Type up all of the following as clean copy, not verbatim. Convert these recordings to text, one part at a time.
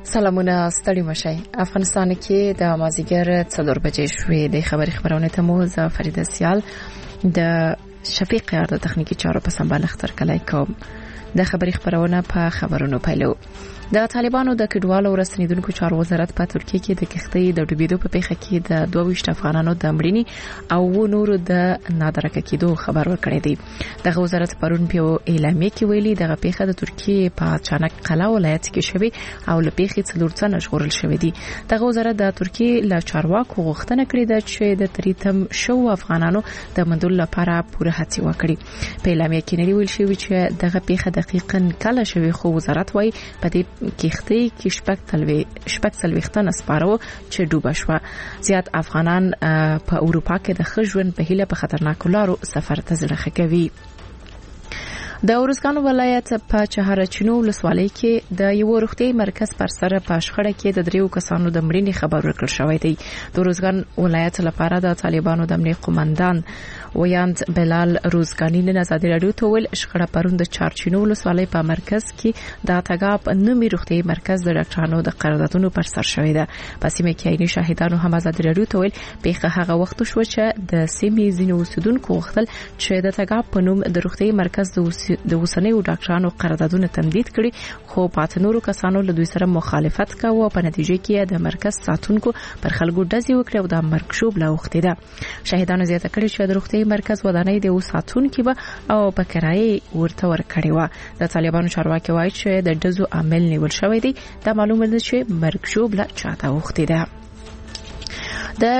سلامونه ستړي مشي. افغانستان کې د مازیګر 4 بجې شوې د خبرونه ته مو ز فرید سیال د شفیق یار د تخنیکی چارو په سمبال اختر کلای کوم د خبرونه په خبرونو پیلو. د طالبانو د کډوالو ورسنیدونکو چارو وزارت په ترکیه کې د کښتۍ د ډوبېدو په پیښه کې د 22 افغانانو د مړینې او نورو د نادرک کېدو خبر ورکړی دی. دغه وزارت پرون په اعلامیه کې ویلي دغه پیښه د ترکیه په چانک قلا ولایت کې شوې او له پیښې څلور څنګه ژغورل شوې دي. دغه وزارت د ترکیه له چارواکو غوښتنه کړې ده چې د تریتم شو افغانانو د مندول لپاره پوره هڅې وکړي. په اعلامیه کې نه ویل شوی چې دغه پیښه دقیقاً کله شوې، خو وزارت وايي په دې کښتۍ کې شپږ څلوېښت سپارو چې ډوبه شوه. زیات افغانان په اروپا کې د ښه ژوند په هیله په خطرناکو لارو سفر ته زړه کوي. د ارزګان ولایت په چهارچینو ولسوالۍ کې د یو روغتي مرکز پر سر په شخړه کې د دریو کسانو د مړینې خبر ورکړل شوی دی. د ارزګان ولایت لپاره د طالبانو د امنیت قومندان ویاند بلال روزګانی نن ازادي رادیو ته ویل شخړه پرون د چهارچینو ولسوالۍ په مرکز کې د تګاب نومي روغتي مرکز د ډاکټرانو د قراردادونو پر سر شوی ده. په سیمه کې عیني شاهدانو هم ازادي رادیو ته ویل پیښه هغه وخت شو چې د سیمې ځینو اوسیدونکو غوښتل چې د تګاب په نوم د روغتي مرکز د اوسنیو ډاکټرانو قراردادونه تمدید کړي، خو پاتنورو کسانو له دوی سره مخالفت کاوه. په نتیجه کې د مرکز ساتونکو پر خلکو ډزې وکړې او د مرګ شوب لا وختې ده. شاهدانو زیاته کړي چې د روغتي مرکز ودانۍ د ساتونکو به او په کرایه ورته ورکړي و. د طالبانو چارواکي وایي چې د ډزو عامل نیول شوی دی. دا معلومه ده چې مرګ شوب لا چاته وختې ده. د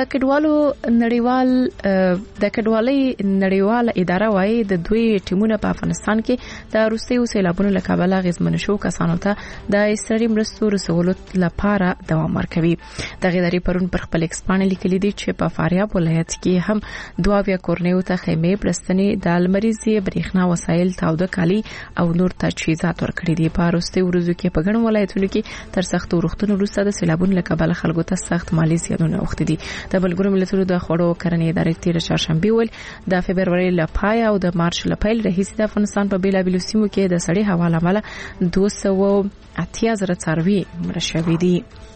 کډوالۍ نړیواله اداره وايي د دوی ټیمونه په افغانستان کې د روسي سیلابونو له کبله غزمن شو کسانو ته د اسرائیلي مرستو رسولو لپاره دوام ورکوي. د غیداری پرون پر خپل ایکسپان لیکلي دي چې په فاریاب ولایت کې هم 22 کورنیو ته خیمې پرستنې د لمریزي برېښنا وسایل تاوده کالي او نور تجهیزات ورکړي دي. په روسي ورځو کې په ګڼ ولایتونو کې تر سخت ورښتونو وروسته د سیلابونو له کبله خلکو ته سخت مالی زیانونه اوښتي دي. د بلګرو ملتونو د خوړو کرنې ادارې تیر چهارشنبه ول د فبرवरी لپاره او د مارچ لپاره رئیس د افغانستان په بیلابیلو سیمو کې د سړې هوا لامل 280,000 څاروي مړه شوي دي.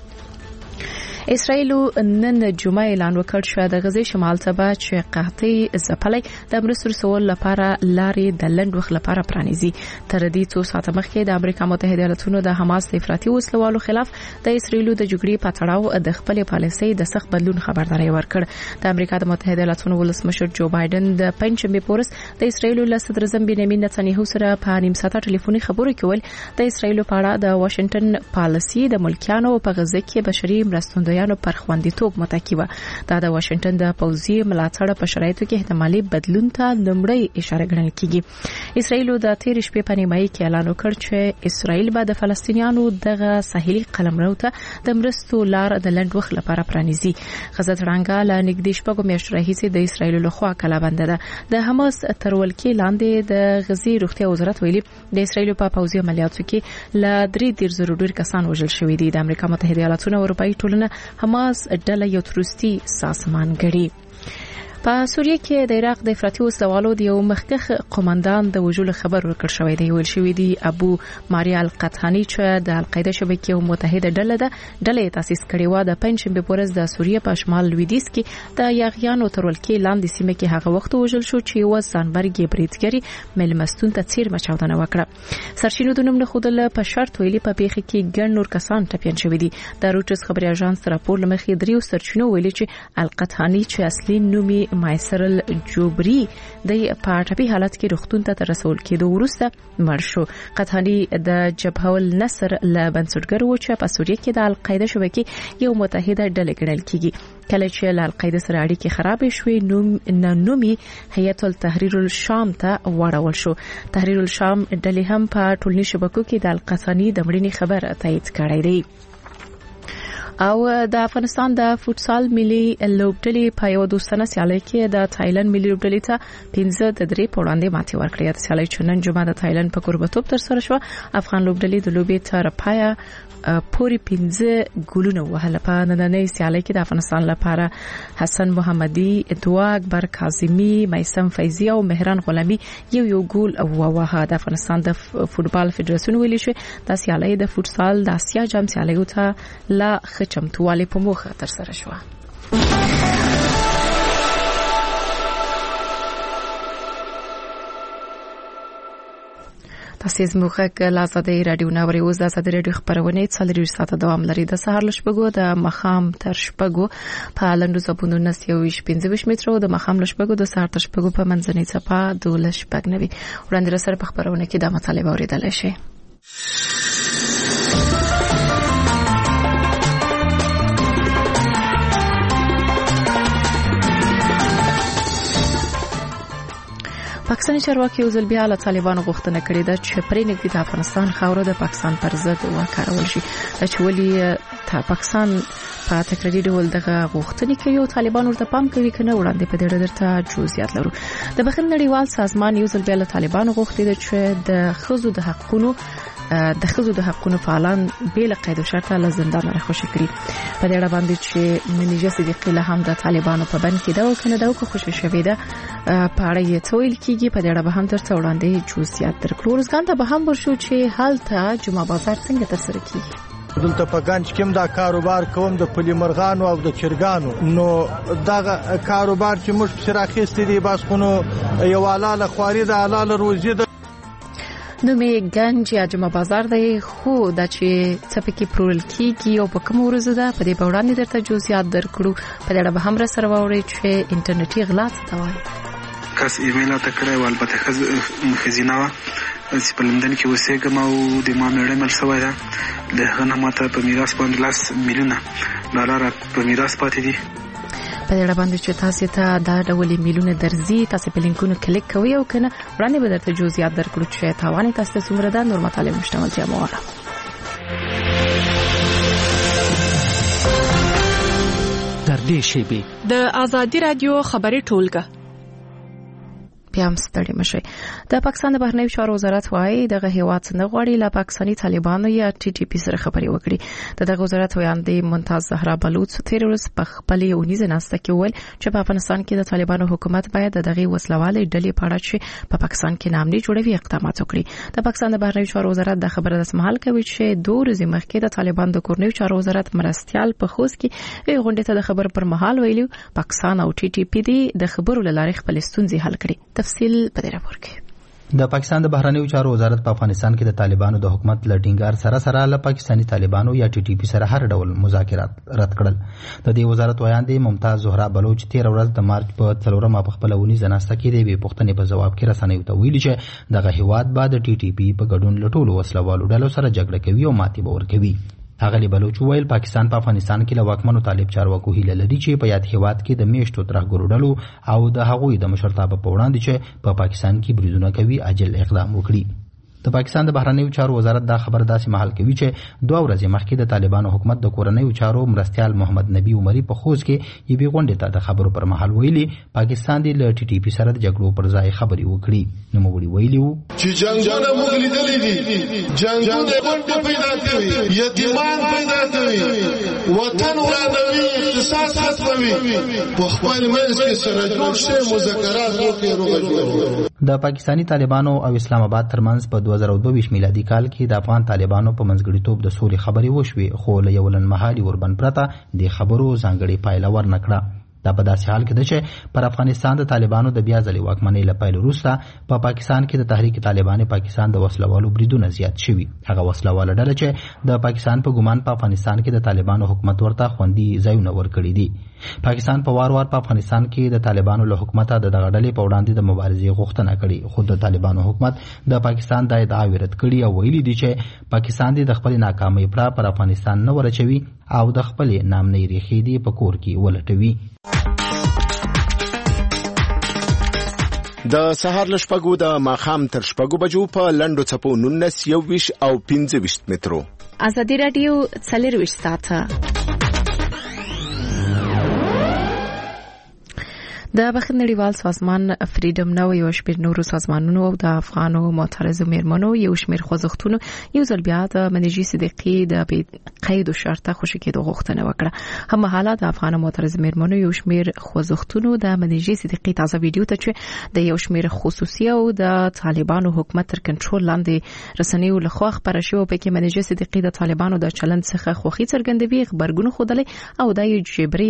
اسرائیل نن جمعه اعلان وکړ چې د غزې شمال ته به چې قحطۍ ځپلې د مرستو رسول لپاره لارې د لنډ وخت لپاره پرانیزي. تر دې څو ساعته مخکې د امریکا متحده ایالاتونو د حماس د افراطي وسلوالو خلاف د اسرائیل د جګړې په تړاو د خپل پالیسۍ د سخت بدلون خبرداري ورکړ. د امریکا د متحده ایالاتونو ولسمشر جو بایدن د پنځمې پورس د اسرائیل له صدر اعظم بنیامین نتنیاهو سره په نیم ساعته ټلیفوني خبرو کې ول د اسرائیل په اړه د واشنگټن پالیسي د ملکیانو په غزه کې بشري مرستندویانو پر خوندیتوب متکی و. دا د واشنگټن د پوځي ملاتړ په شرایطو کې احتمالي بدلون ته لومړی اشاره ګڼل کیږي. اسرائیل د تیر شپې په نیمایي کې اعلان وکړ چې اسرائیل به د فلسطینیانو دغه ساحلي قلمرو ته د مرستو لار د لنډ وخت لپاره پرانیزي. غزه تړانګه له نږدې شپږ میاشتو راهیسې د اسرائیل لخوا کلابند ده. د حماس تر ولکې لاندې د غزې روغتیا وزارت ویلي د اسرائیل په پوځي عملیاتو کې ل 3 ډیر کسان وژل شوي دي. د امریکا متحده ایالاتونو او اروپאי ټولنه حماس ډله یو تروریستي سازمان ګڼي. په سوریه کې د عراق د افراطي وسلوالو د یو مخکښ قومندان د وژلو خبر ورکړ شوی دی. ویل شوی دی ابو ماریا القطانی چې د القاعده شبکې او متحده ډله تاسیس کړې و. د پنځمې پورز د سوریه په شمال لویدیځ کې د یاغیانو تر ولکې لاندې سیمه کې هغه وخت وژل شو چې یو ځانبرګي بریدګری ملمستون ته چیر مچاودنه وکړه. سرچینو د نوم نه خودل په شرط ویلي په پیښه کې ګڼ نور کسان ټپيان شوي دي. د روټرز خبري اژانس راپور لمخې دریو سرچینو ویلي چې القطانی چې اصلي نومي مایسرل جوبری د پارټپی حالت کې روغتون ته رسول کېدو وروسته مړ شو. قطانی د جبهه النصر له بنسټګر و چې په سوریه کې د القاعده شبکې یو متحده ډله ګڼل کیږي. کله چې له القاعده سره اړیکې خراب شوې نومي هیئت التحریر الشام ته وړول شو. تحریر الشام ډلې هم په ټولنیزو شبکو کې د القطانی د مړینې خبر تایید کړی دی. او د افغانستان د فوتسال ملي لوبډلې په یو دوستانه سیالي کې د تایلند ملي لوبډلې ته 15-3 په وړاندې ماتې ورکړې. د سیالي چې نن جمعه د تایلند په کوربتوب تر سره شو، افغان لوبډلې د لوبې تر پایه پوری 15 ګولونه وهله. په نننۍ سیالي کې د افغانستان لپاره حسن محمدي، دوا اکبر کاظمی، میسم فیضی او مهران غلامی یو ګول ووهه. د افغانستان د فوتبال فدراسیون ویلي شو د سیالي د فوتسال د اسیا جام سیالیو ته لا خچمتوالي په موخه تر سره شو. تاسو زموږه لازمي رادیو ناوري اوس د ازادي رادیو خبرونه 40 ساعته دوام لري. د سهار لشبګو د مخام تر شپګو په لندو زبونو نس 15 متر او د مخام لشبګو د سهار تر شپګو په منځنۍ صفه 12 شپګ نوي. وړاندې سره په خبرونه کې د مطالبه اوریدل شي. پاکستاني چارواکي یو ځل بیا له طالبانو غوښتنه کړې ده چې پرې نږدې د افغانستان خاوره د پاکستان پر ضد وکارول شي. چې ولې پاکستان په تکراري ډول دغه غوښتنې کوي او طالبان ورته پام کوي کنه، وړاندې په دې اړه درته جزئیات لرو. د بخښنې نړیوال سازمان یو ځل بیا له طالبانو غوښتي ده چې د خزو د حقونو فعالان بل قید او شرط له زندان راخوشي کړي. په دې اړه باندې چې منیجه صدیقی له هم د طالبانو په بند کې دا وکنه دا کو خوشی شوی ده په اړه یې تویل کیږي. په دې اړه به هم ترته وړاندې جزئیات درکړو. ورځګان ته به هم ورشو چې حالت جمعه بازار څنګه ترسره کیږي. دلته په گنج کې دا کاروبار کوم د پلی مرغانو او د چرګانو، نو دا کاروبار چې موږ په راخېستې دي بس خونو یو الاله خواري د الاله روزي ده. نو می گنج یا جمعه بازار دی، خو د چې څپکی پرول کیږي او په کوم ورځ ده په دې وړاندې درته جزئیات درکړو. په دې اړه به هم سره ووري چې انټرنیټي غلا څه وایي. کس ایمیل ته کړی او البته خزینه وا چې په لندن کې اوسېږم او د ما مېړه مل شوی ده. د هغه نه ماته په میراث باندې $10 میلیونه په میراث پاتې دي. په دې اړه باندې چې تاسو ته دا ډول میلیونه درځي، تاسو په لینکونو کلیک کوئ او کنه وړاندې به درته جزئیات درکړو چې تاوان تاسو څومره ده. نور مطالب مشتملتیا مواره در دې شیبه د ازادي رادیو خبري ټولګه بیا هم ستړي مشي. د پاکستان د بهرنیو چارو وزارت وايي دغه هیواد نه غواړي له پاکستاني طالبانو یا TTP سره خبري وکړي. دغه وزارت ویاندې ممتاز زهرا بلوچ تیر ورځ په خپل اونیزه ناسته کې ویل چې په افغانستان کې د طالبانو حکومت باید دغه وسلواله ډلې په اړه چې په پاکستان کې نامني جوړوي اقدامات وکړي. د پاکستان د بهرنیو چارو وزارت د خبره د سمحال کوي چې 2 ورځې مخکې د طالبان د کورنیو چارو وزارت مرستيال په خوست کې یو غونډه ته د خبر پر مهال ویلو پاکستان او TTP دي د خبرو لاره خپل ستونزې حل کړي. تفصیل په دې راپور کې د پاکستان د بهرنیو چارو وزارت په افغانستان کې د طالبانو د حکومت لټینګار سره له پاکستاني طالبانو یا TTP سره هر ډول مذاکرات رد کړل. د دې وزارت ویاندې ممتاز زهرا بلوچ تیر ورځ د مارچ په 4 په خپل ونی زناسته کې د پښتنې په جواب کې رسنیو ته ویلي چې دغه هیواد بعد TTP په ګډون لټول وسلوالو ډلو سره جګړه کوي او ماتې باور کوي. هغه بلوچ ویل پاکستان په افغانستان کې له واکمنو طالب چارواکو هیله لري چې په یاد هیواد کې د میشتو ترهګرو ډلو او د هغوی د مشرتابه په وړاندې چې په پاکستان کې بریدونه کوي عاجل اقدام وکړي. د پاکستان د بهرنیو چارو وزارت دا خبر داسې مهال کوي چې 2 ورځې مخکې د طالبانو حکومت د کورنیو چارو مرستيال محمد نبی عمری په خوست کې یوې غونډې ته د خبرو پر مهال ویلي پاکستان د TTP سره د جګړو پر ځای خبري وکړي. نو موږ ویلو چې جنگونه موږ لیدلې دي، جنگونه غونډې پیدا کوي، یتیمان پیدا کوي، وطن ورانوي، اقتصاد ختموي، په خپل منځ کې سره جوړ شي مذاکرات وکړي روغ. د پاکستاني طالبانو او اسلام آباد ترمنځ په 2022 میلادي کال کې د افغان طالبانو په منځګړیتوب د سولې خبرې وشوې، خو له یو لنډمهالي وربند پرته د خبرو ځانګړې پایله ورنکړه. دا په داسې حال کې ده چې پر افغانستان د طالبانو د بیا ځلې واکمنۍ له پیل وروسته په پاکستان کې د تحریک طالبان پاکستان د وسلوالو بریدونه زیات شوي. هغه وسلواله ډله چې د پاکستان په ګمان په افغانستان کې د طالبانو حکومت ورته خوندي ځایونه ورکړي دي. پاکستان په وار په افغانستان کې د طالبانو له حکومت د دغه ډلې په وړاندې د مبارزې غوښتنه کړې، خو د طالبانو حکومت د پاکستان د ادعا رد کړي او ویلي دي چې پاکستان د خپل ناکامۍ پر افغانستان نه ورچوي او د خپل نامنۍ ریښې دی په کور کې ولټوي. د سهار لشپګو د ماخام تر شپګو بجو په لندو چپو 19 21 او 25 مترو. ازادي رادیو 40 ساعته د بخښنې نړیوال سازمان فریډم نو یو شمېر نورو سازمانونو او د افغانو معترضو میرمنو یو شمېر خوځښتونو یو ځل بیا د منیجي صدیقي د قید شرطه خوشی کېدو غوښتنه وکړه. هم حالات د افغان معترض میرمنو یو شمېر خوځښتونو د منیجي صدیقي تازه ویډیو ته چې د یو شمېر خصوصي او د طالبانو حکومت تر کنټرول لاندې رسنیو لخوا خبره شوې په کې منیجي صدیقي د طالبانو د چلند څخه خوخي څرګندوي خبرګون خودلې او د جبري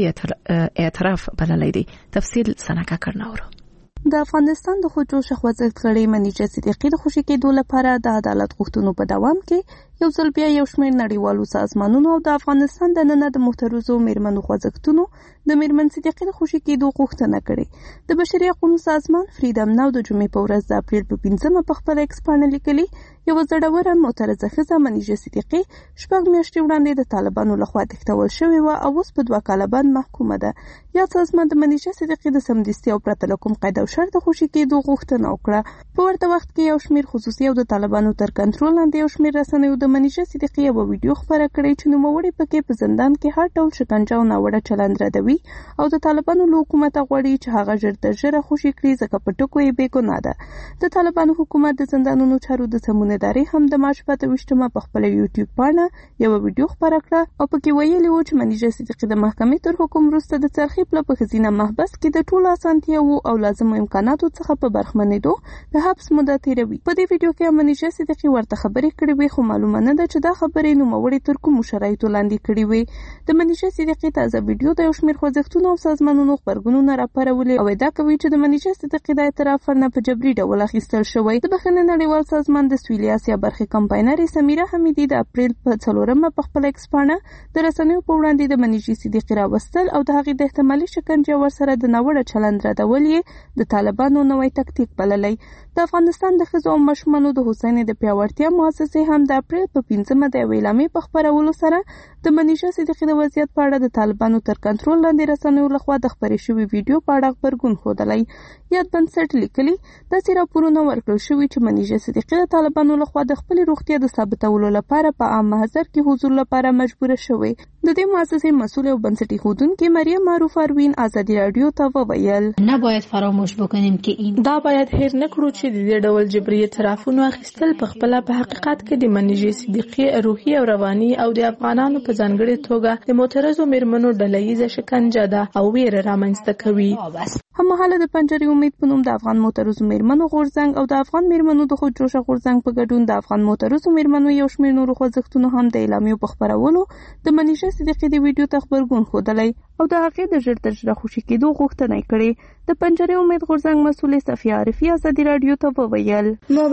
اعتراف بللې دي. تفصیل سنکا کرناورو. د افغانستان د خودجوش خوځښت غړي منیجه صدیقي د خوشی کېدو لپاره د عدالت غوښتنو په دوام کې یو ځل بیا یو شمېر نړیوالو سازمانونو او د افغانستان د نن د معترضو میرمنو خوځښتونو د میرمن صدیقي د خوشی کېدو غوښتنه کړې. د بشري حقوقو سازمان فریډم ناو د جمعې په ورځ د اپریل په 5 په خپل ایکس باندې لیکلي یو زړوره معترضه ښځه منیجه صدیقي شپږ میاشتې وړاندې د طالبانو لخوا تښتول شوې و او اوس په 2 کاله باندې محکومه ده. یا سازمان د منیجه صدیقي د سمدستي او پرته له کوم قید او شرط خوشی کېدو غوښتنه وکړه. په ورته وخت کې یو شمېر خصوصي او د طالبانو تر کنټرول لاندې یو شمېر رسنیو د منیجه صدیقي یو ویډیو خبره کړې چې نوموړی پکې په زندان کې هر ډول شکنجه او ناوړه چلند ردوي او د طالبانو له حکومت غواړي چې هغه ژر تر ژره خوشی کړي ځکه په ټکو یې بې ګناه ده. د طالبانو حکومت د زندانونو چارو د سمونهداري هم د مارچ په 28 په خپل یوټیوب باندې یو ویډیو خبره کړه او پکې ویلي و چې منیجه صدیقي د محکمې تر حکم وروسته د څرخي په خزینه محبس کې د ټولو اسانتیاوو او لازمو امکاناتو څخه په برخمنېدو د حبس موده تیروي. په دې ویډیو کې منیجه صدیقي ورته خبرې کړې وي خو معلومه نه ده چې دا خبرې نوموړي تر کومو شرایطو لاندې کړې وي. د منیجه صدیقي تازه ویډیو د یو شمېر خوځښتونو او سازمانونو خبرګونونه راپارولې او ادعا کوي چې د منیجه صدیقي د اعتراف نه په جبري ډول اخیستل شوی. د بخښنې نړیوال سازمان د سویلي اسیا برخې کمپاینر سمیره حمیدي د اپریل په 4 په خپل ایکس باندې د رسنیو په وړاندې د منیجه صدیقي راوستل او د هغې د احتمالي شکنجه ورسره د ناوړه چلند ردول یې د طالبانو نوې تکتیک بللې. د افغانستان د ښځو او ماشومانو د هوساینې د پیاوړتیا مؤسسې هم د اپریل په 15 د اعلامیې په خپرولو سره د منیجه صدیقي د وضعیت په اړه د طالبانو تر کنټرول لاندې رسنیو لخوا د خبرې شوې ویډیو په اړه خبرګون ښودلی. یاد بنسټ لیکلي داسې راپورونه ورکړل شوي چې منیجه صدیقي د طالبانو لخوا د خپلې روغتیا د ثابتولو لپاره په عام محضر کې حضور لپاره مجبوره شوې. د دې مؤسسې مسؤل او بنسټي ښودونکې مریم معروف اروین ازادي رادیو ته وویل نباید فراموش بکنیم که این دا باید هیر نکړو چې د دې ډول جبري اعترافونو اخیستل په خپل په حقیقت کې د منیجه صدیقي روحي او رواني او د افغانانو په ځانګړي توګه د معترضو میرمنو ډلهییزه شکنجه ده او ویره رامنځته کوي. هممهاله د پنجرې امید په نوم د افغان معترضو میرمنو غورځنګ او د افغان میرمنو د خودجوشه غورځنګ په ګډون د افغان معترضو میرمنو یو شمېر نورو خوځښتونو هم د اعلامیو په خپرولو د منیجه صدیقي د ویډیو ته خبرګون ښودلی او د هغې د ژر تر ژره خوشي کېدو غوښتنه یې کړې. د پنجرې امید غورځنګ مسؤل صفیه عارفي ازادي رادیو ته وویل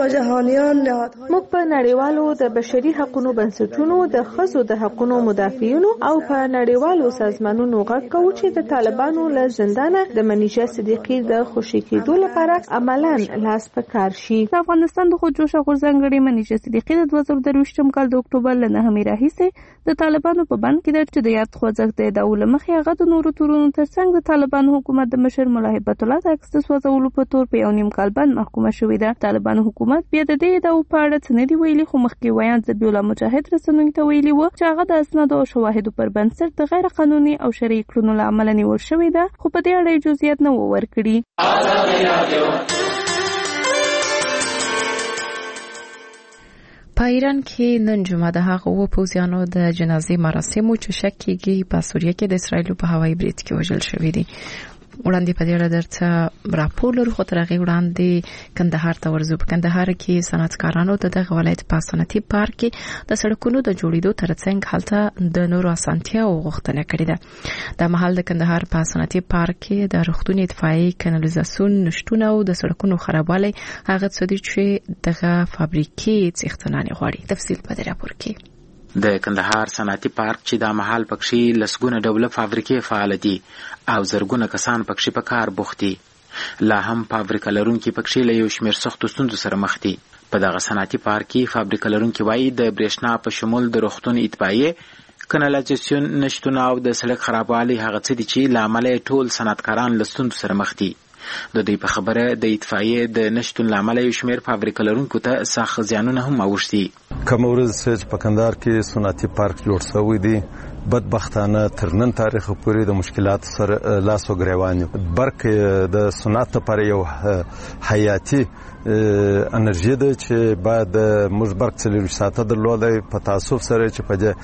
موږ په نړیوالو د بشري حقوقو بنسټونو د ښځو د حقوقو مدافعینو او په نړیوالو سازمانونو غږ کوو چې د طالبانو له زندانه د منیجه صدیقي د خوشي کېدو لپاره عملاً لاس په کار شي. د افغانستان د خودجوشه غورځنګ غړي منیجه صدیقي د 2023 کال د اکتوبر له 9 راهیسې د طالبانو په بند کې ده چې د یاد خوځښت د ادعو له مخې هغه د نورو تورونو ترڅنګ د طالبانو حکومت د مشر ملا هیبت الله د عکس سوځولو په تور په 1.5 کال باندې محکومه شوې ده. طالبانو حکومت بیا د دې ادعو په اړه څه نه دی ویلي خو مخکې ویاند ذبیح الله مجاهد رسنیو ته ویلي و چې هغه د اسنادو او شواهدو پر بنسټ د غیر قانوني او شرعي کړنو له امله نیول شوې ده خو په دې اړه جزئیات نه و ورکړي. په ایران کې نن جمعه د هغو پوځیانو د جنازې مراسمو چې شک کېږي په سوریه کې د اسرایلو په هوایي برید کې وژل شوي دي. وړاندې په دې اړه درته راپور لرو خو تر هغې وړاندې کندهار ته ورځو. په کندهار کې صنعتکارانو د دغه ولایت په صنعتي پارک کې د سړکونو د جوړېدو ترڅنګ هلته د نورو اسانتیاو غوښتنه کړې ده. د مهال د کندهار په صنعتي پارک کې د روغتون اطفائیې کانالیزاسیون نشټون او د سړکونو خرابوالی هغه څه دي چې دغه فابریکې څښتنانې غواړي. تفصیل په دې راپور کې. د کندهار صنعتي پارک چې د مهال پکښې لسګونه ډوله فابریکې فعال دي او زرګونه کسان پکښې په کار بوخت دي. لا هم فابریکه لرونکي پکښې له یو شمېر سختو ستونزو سره مخ دي. په دغه صنعتي پارک کې فابریکه لرونکي وایي د برېښنا په شمول د روغتون اطفائیې کانالیزاسیون نشتون او د سړک خرابوالی هغه څه دي چې له امله ټول صنعتکاران له ستونزو سره مخ دي. د دوی په خبره د اطفائیې د نشتون له امله یو شمېر فابریکه لرونکو ته سخت زیانونه هم اوښتي. کومه ورځ چې په کندهار کې صنعتي پارک جوړ شوی دی بدبختانه تر نن تاریخ پورې د مشکلات سره لاس او ګریوان برق د صنعت لپاره یو حیاتي انرژي ده چې باید موږ برق 40 ساعته درلودای په تاسف سره چې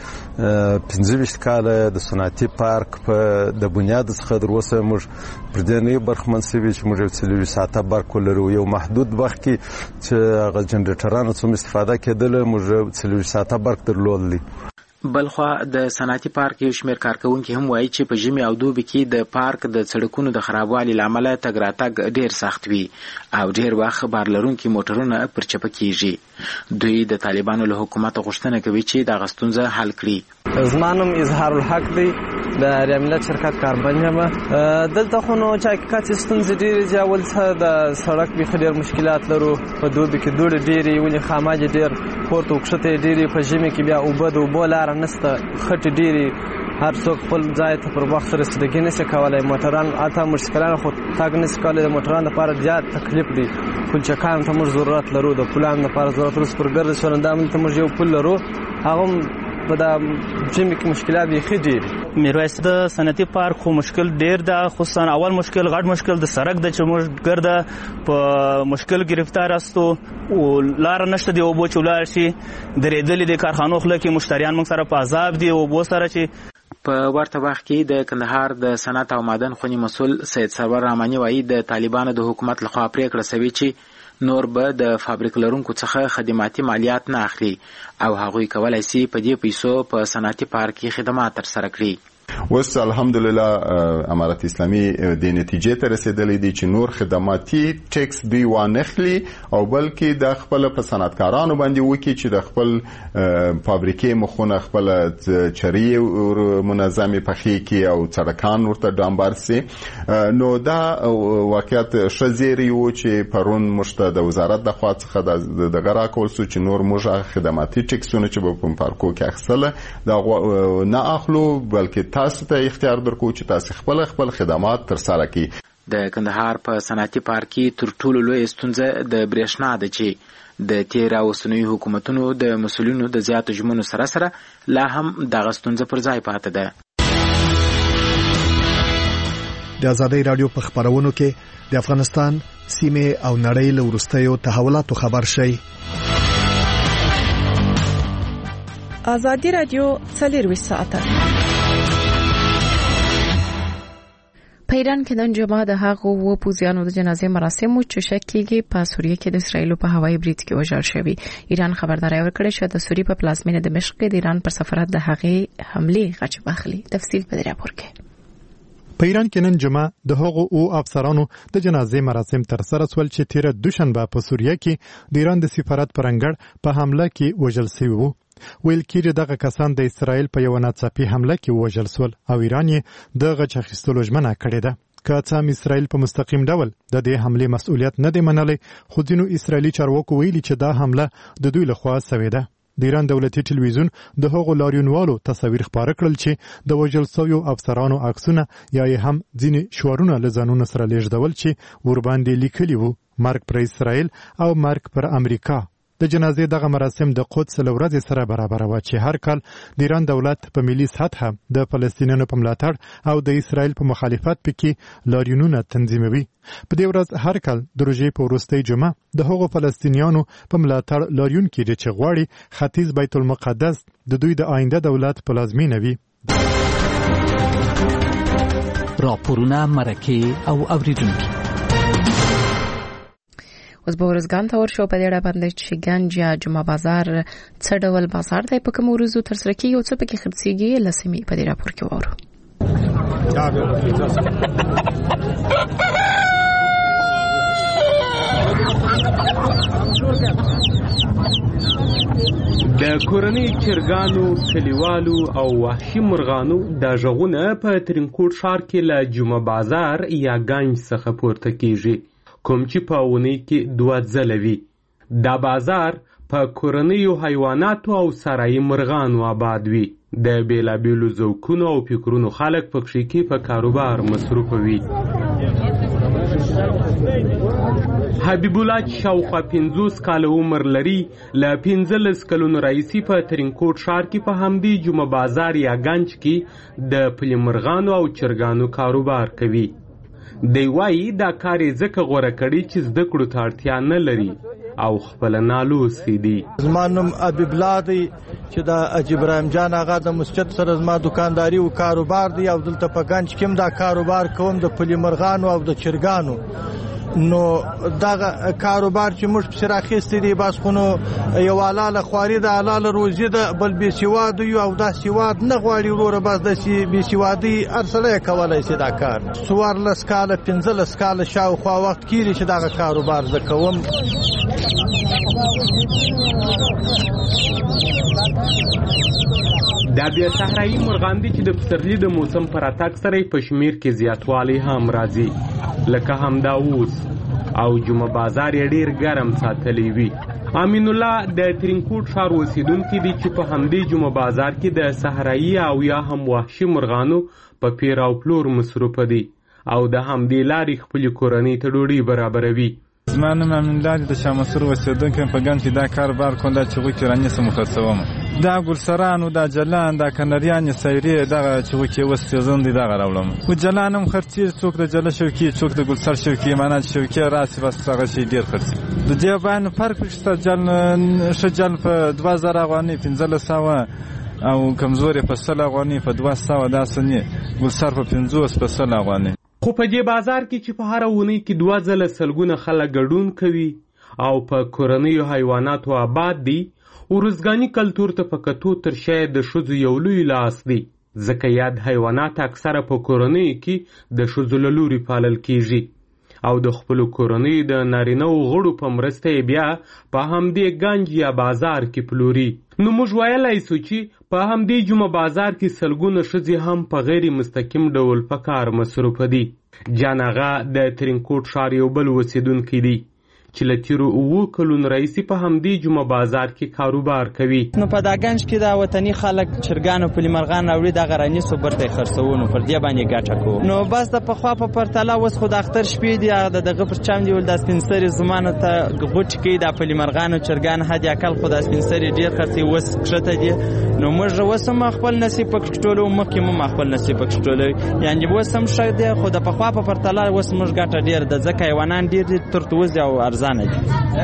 په 15 کاله د صنعتي پارک په د بنیاد څخه دروسه موږ پر دې نه برخمن سوي چې موږ 40 ساعته برق ولرو یو محدود وخت کې چې هغه جنریټرانو څخه استفاده کېدل موږ 40 ساعته برق درلودلی. بلخوا د صنعتي پارک یو شمېر کارکونکي هم وایي چې په ژمي او دوبي کې د پارک د سړکونو د خرابوالي له امله تګ راتګ ډېر سخت وي او ډېر وخت بار لرونکي موټرونه پر چپه کېږي. دوی د طالبانو له حکومت غوښتنه کوي چې دغه ستونزه حل کړي. زما نوم اظهار الحق دی، د ریا ملت شرکت کاربن یم. دلته خو نو چې حقیقت ستونزې ډېرې دي. اول څه د سړک بیخي ډېر مشکلات لرو. په دوبي کې دوړې ډېرې ولې خاماجې ډېر پورته وکښتې ډېرې. په ژمي کې بیا اوبه د اوبو لاره نشته، خټې ډېرې، هر څوک خپل ځای ته پر وخت رسیدګي نشي کولی. موټران هلته موټرسایکلان خو تګ نشي کولی. د موټرانو لپاره زیات تکلیف دی. پلچکانو ته موږ ضرورت لرو، د پلانو لپاره ضرورت لرو. سپرګرد شورندام ته موږ یو پل لرو، هغه په د ژمي کې مشکلات بیخي ډېر. میرویس د صنعتي پارک خو مشکل ډېر ده، خصوصا اول مشکل غټ مشکل د سړک ده چې موږ ګرده په مشکل گرفتار استو او لار نشته دی اوبو چې ولاړ شي. درېدلې د کارخانو خوله کې مشتریان موږ سره په عذاب دي. اوبو سره چې په ورته وخت کې د کندهار د صنعت او معدن خونی مسؤل سید سرور رحماني وایي د طالبانو د حکومت لخوا پریکړه شوې چې نور به د فابریک لرونکو څخه خدماتي مالیات نه اخلي او هغوی کولای شي په دې پیسو په صنعتي پارک کې خدمات ترسره کړي. اوس الحمدلله امارت اسلامي د نتیجې ته رسیدلې دي چې نور خدماتي ټیکس دوی وانخلي او بلکې د خپل په صنعتکارانو باندې وکړي چې د خپل فابریکې مخونه خپل چري منظمې پخې کې او سړکان ورته ډامبر سي. نو دا واقعیت شزيري و چې پرون مشته د وزارت د خوا څخه د غرا کول سو چې نور موږ خدماتي ټیکسونه چې په پارکو کې اخیستل دا نه اخلو بلکې تاسو ته اختیار درکو چې تاسو خپل خدمات ترسره کړئ. د کندهار په صنعتي پارک کې تر ټولو لوی ستونزه د برېښنا ده چې د تیر اوسنوي حکومتونو د مسؤلینو د زیاتو ژمنو سره لا هم دغه ستونزه پر ځای پاتې ده. د ازادۍ رادیو په خبرونو کې د افغانستان سیمه او نړۍ له وروستیو تحولاتو خبر شي. ازادي رادیو 24 ساعته. په ایران کې نن جمعه د هغو و پوزیانو د جنازې مراسم چې شک کېږي په سوریه کې د اسرایل په هوایي برید کې وژل شوی. ایران خبرداري ورکړې چې د سوریه په پلازمینه دمشق کې د ایران پر سفارت د هغې حمله غچ بخلي. تفصیل په دې راپور کې. په ایران کې نن جمعه د هغو او افسرانو د جنازې مراسم تر سره سول چې تیر دوشنبه په سوریه کې د ایران د سفارت پر انګړ په حمله کې وژل شوی وو. ویل کېږي دغه کسان د اسرایل په یو ناڅاپي حمله کې وژل شول او ایران یې د غچ اخیستلو ژمنه کړې ده. که څه اسرایل په مستقیم ډول د دې حملې مسؤلیت نه دی منلی، خو ځینو اسرایلی چارواکو ویلي چې دا حمله د دوی لخوا شوې ده. د ایران دولتي ټلویزیون د هغو لاریونوالو تصاویر خپاره کړل چې د وژل شویو افسرانو عکسونه یا یې هم ځینې شعارونه له ځانونو سره لیږدول چې ورباندې لیکلي وو مرګ پر اسرایل او مرګ پر امریکا. د جنازې دغه مراسم د قدس له ورځې سره برابر و چې هر کال د ایران دولت په ملي سطحه د فلسطینیانو په ملاتړ او د اسرایل په مخالفت پکې لاریونونه تنظیموي. په دې ورځ هر کال د روژې په وروستۍ جمعه د هغو فلسطینیانو په ملاتړ لاریون کېږي چې غواړي ختیځ بیت المقدس د دوی د آینده دولت پلازمینه وي. راپورونه، مرکې او اوریدونکي. اوس به ورځګان ته ورشو په دې اړه باندې چې ګنج یا جمعه بازار څه ډول بازار دی، په کوم ورځو ترسره کیږي او څه پکې خرڅیږي، لسمې په دې راپور کې وورو. د کورنۍ چرګانو، کلیوالو او وحشي مرغانو د ژغونه په ترینکوټ ښار کې له جمعه بازار یا ګنج څخه پورته کیږي، کوم چې په اونۍ کې 2 ځله وي. دا بازار په کورنیو حیواناتو او سرایي مرغانو آباد وي. د بیلابیلو ذوقونو او فکرونو خلک پکې کې په کاروبار مصروف وي. حبیب الله چې شاوخوا 50 کاله عمر لري له 15 کلونو راهیسې په ترینکوټ ښار کې په همدې جمعه بازار یا ګنج کې د پلي مرغانو او چرګانو کاروبار کوي. دی وایي دا کار یې ځکه غوره کړي چې زده کړو ته اړتیا نه لري او خپله نالوستی دي. زما نوم حبیب الله دی چې د حاجي ابراهیم جان آغا د مسجد سره زما دکانداري او کاروبار دی او دلته په ګنج کې هم دا کاروبار کوم د پلي مرغانو او د چرګانو. نو دغه کاروبار چې موږ پسې راخیستی دی بس خو نو یو حلاله خواري ده حلاله روزي ده بل بې سواد یو او دا سواد نه غواړي وروره بس داسې بې سوادي هر سړی کولی شي دا کار. 14 کاله 15 کاله شاوخوا وخت کېږي چې دغه کاروبار زه کوم. دا بیا صحرایي مرغان دي چې د پسرلي د موسم په راتګ سره په شمیر کې زیاتوالی هم راځي لکه همدا اوس او جمعه بازار یې ډیر ګرم ساتلی وي. امین الله د ترینکوټ ښار اوسیدونکی دی چې په همدې جمعه بازار کې د صحرایي او یا هم وحشي مرغانو په پیر او پلور مصروفه دی او د همدې لارې خپلې کورنۍ ته ډوډۍ برابروي. زما نوم امین الله دی د شاه مسعود اوسیدونکی یم. په ګنج کې دا کاروبار کوم دا چغوکې رانیسم خرڅوم. دا ګلسرانو دا جلان دا کنریانې سیرې دغه چغوکې اوس سیزن دی دغه راوړم. خو جلان هم خرڅېږي څوک د جله شوکي څوک د ګلسر شوکي معنا چې شوکي راسي بس هغه شی ډېر خرڅي. د دې باندې فرق شته. جل ښه جل په 2000 افغانۍ 1500 او کمزورې په 100 افغانۍ په 200 داسې نه ګلسر په 50 په 100 افغانۍ. خو په دې بازار کې چې په هر اونۍ کې 2 ځله سلګونه خلک ګډون کوي او په کورنیو حیواناتو آباد دي ورزګاني کلتور ته په کتو تر شاید د ښځو یو لوی لاس دی ځکه یاد حیوانات اکثره په کورنیو کې د ښځو له لوري پالل کیږي او د خپلو کورنیو د نارینه‌و غړو په مرسته یې بیا په همدې ګنج یا بازار کې پلوري. نو موږ ویلی سو چې په همدې جمعه بازار کې سلګونه ښځې هم په غیر مستقیم ډول په کار مصروفه دي. جان آغا د ترینکوټ ښار یو بل اوسیدونکی دی چې له تیرو 7 کلونو راهیسې په همدې جمعه بازار کې کاروبار کوي. نو په دا ګنج کې دا وطني خلک چرګان او پلي مرغان راوړي دغه رانیسو برته یې خرڅوو نو پر دې باندې ګټه کوو. نو بس د پخوا په پرتله اوس خو د اختر شپې دي دغه پر چم دی ول د سپین سرې زمانو ته غوټ کوي د پلي مرغان او چرګان هدي اکل خو د سپین سرې ډیر خرڅي اوس کښته دي. نو موږ اوس هم خپل نصیب پکې ټولو مخکې هم خپل نصیب پکې ټولو یعنی اوس هم ښه دی خو د پخوا په پرتله اوس موږ ګټه ډیر د ځکه حیوانان ډیر ترتوز او ارزانه دي.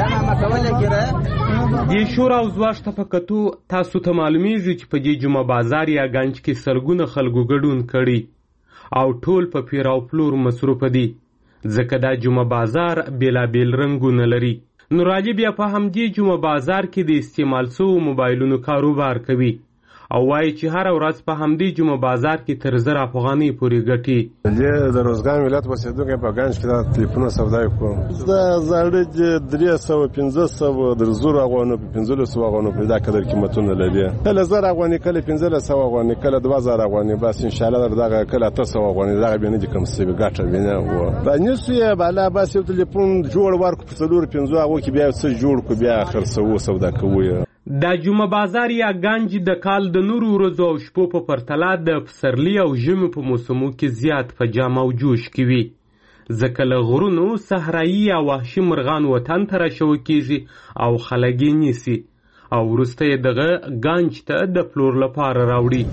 د شور او زواش ته په کتو تاسو ته معلومیږي چې په دې جمعه بازار یا ګنج کې سلګونه خلکو ګډون کړي او ټول په پیر او پلور مصروفه دي ځکه دا جمعه بازار بېلابېل رنګونه لري. نورالي بیا په همدې جمعه بازار کې د استعمال شوو موبایلونو کاروبار کوي او وایي چې هر ورځ په همدې جمعه بازار کې تر 1000 افغانۍ پورې ګټي. د روزګان ولایت اوسېدونکی په ګنج کې دا تلیفونه سودا کوم. دا زاړه 300 500 د 1000 افغانۍ په 1500 افغانۍ په دا قدر قیمتونه لري. کله 1000 افغانۍ کله 1500 افغانۍ کله 2000 افغانۍ بس ان شاء الله دغه کله 300 افغانۍ دغه به نه دي کوم څه ګټه وینه و. دا نسو یې بالا بس یو تلیفون جوړ ورکو په 450 هغه کې بیا څه جوړ کو بیا خرڅو سودا کوي. دا جمعه بازار یا ګنج د کال د نورو ورځو او شپو په پرتله د پسرلي او ژمي په موسمو کې زیات په جام او جوش کې وي ځکه له غرونو صحرایي او وحشي مرغان وطن ته راشوه کیږي او خلک یې نیسي او وروسته یې دغه ګنج ته د پلور لپاره راوړي.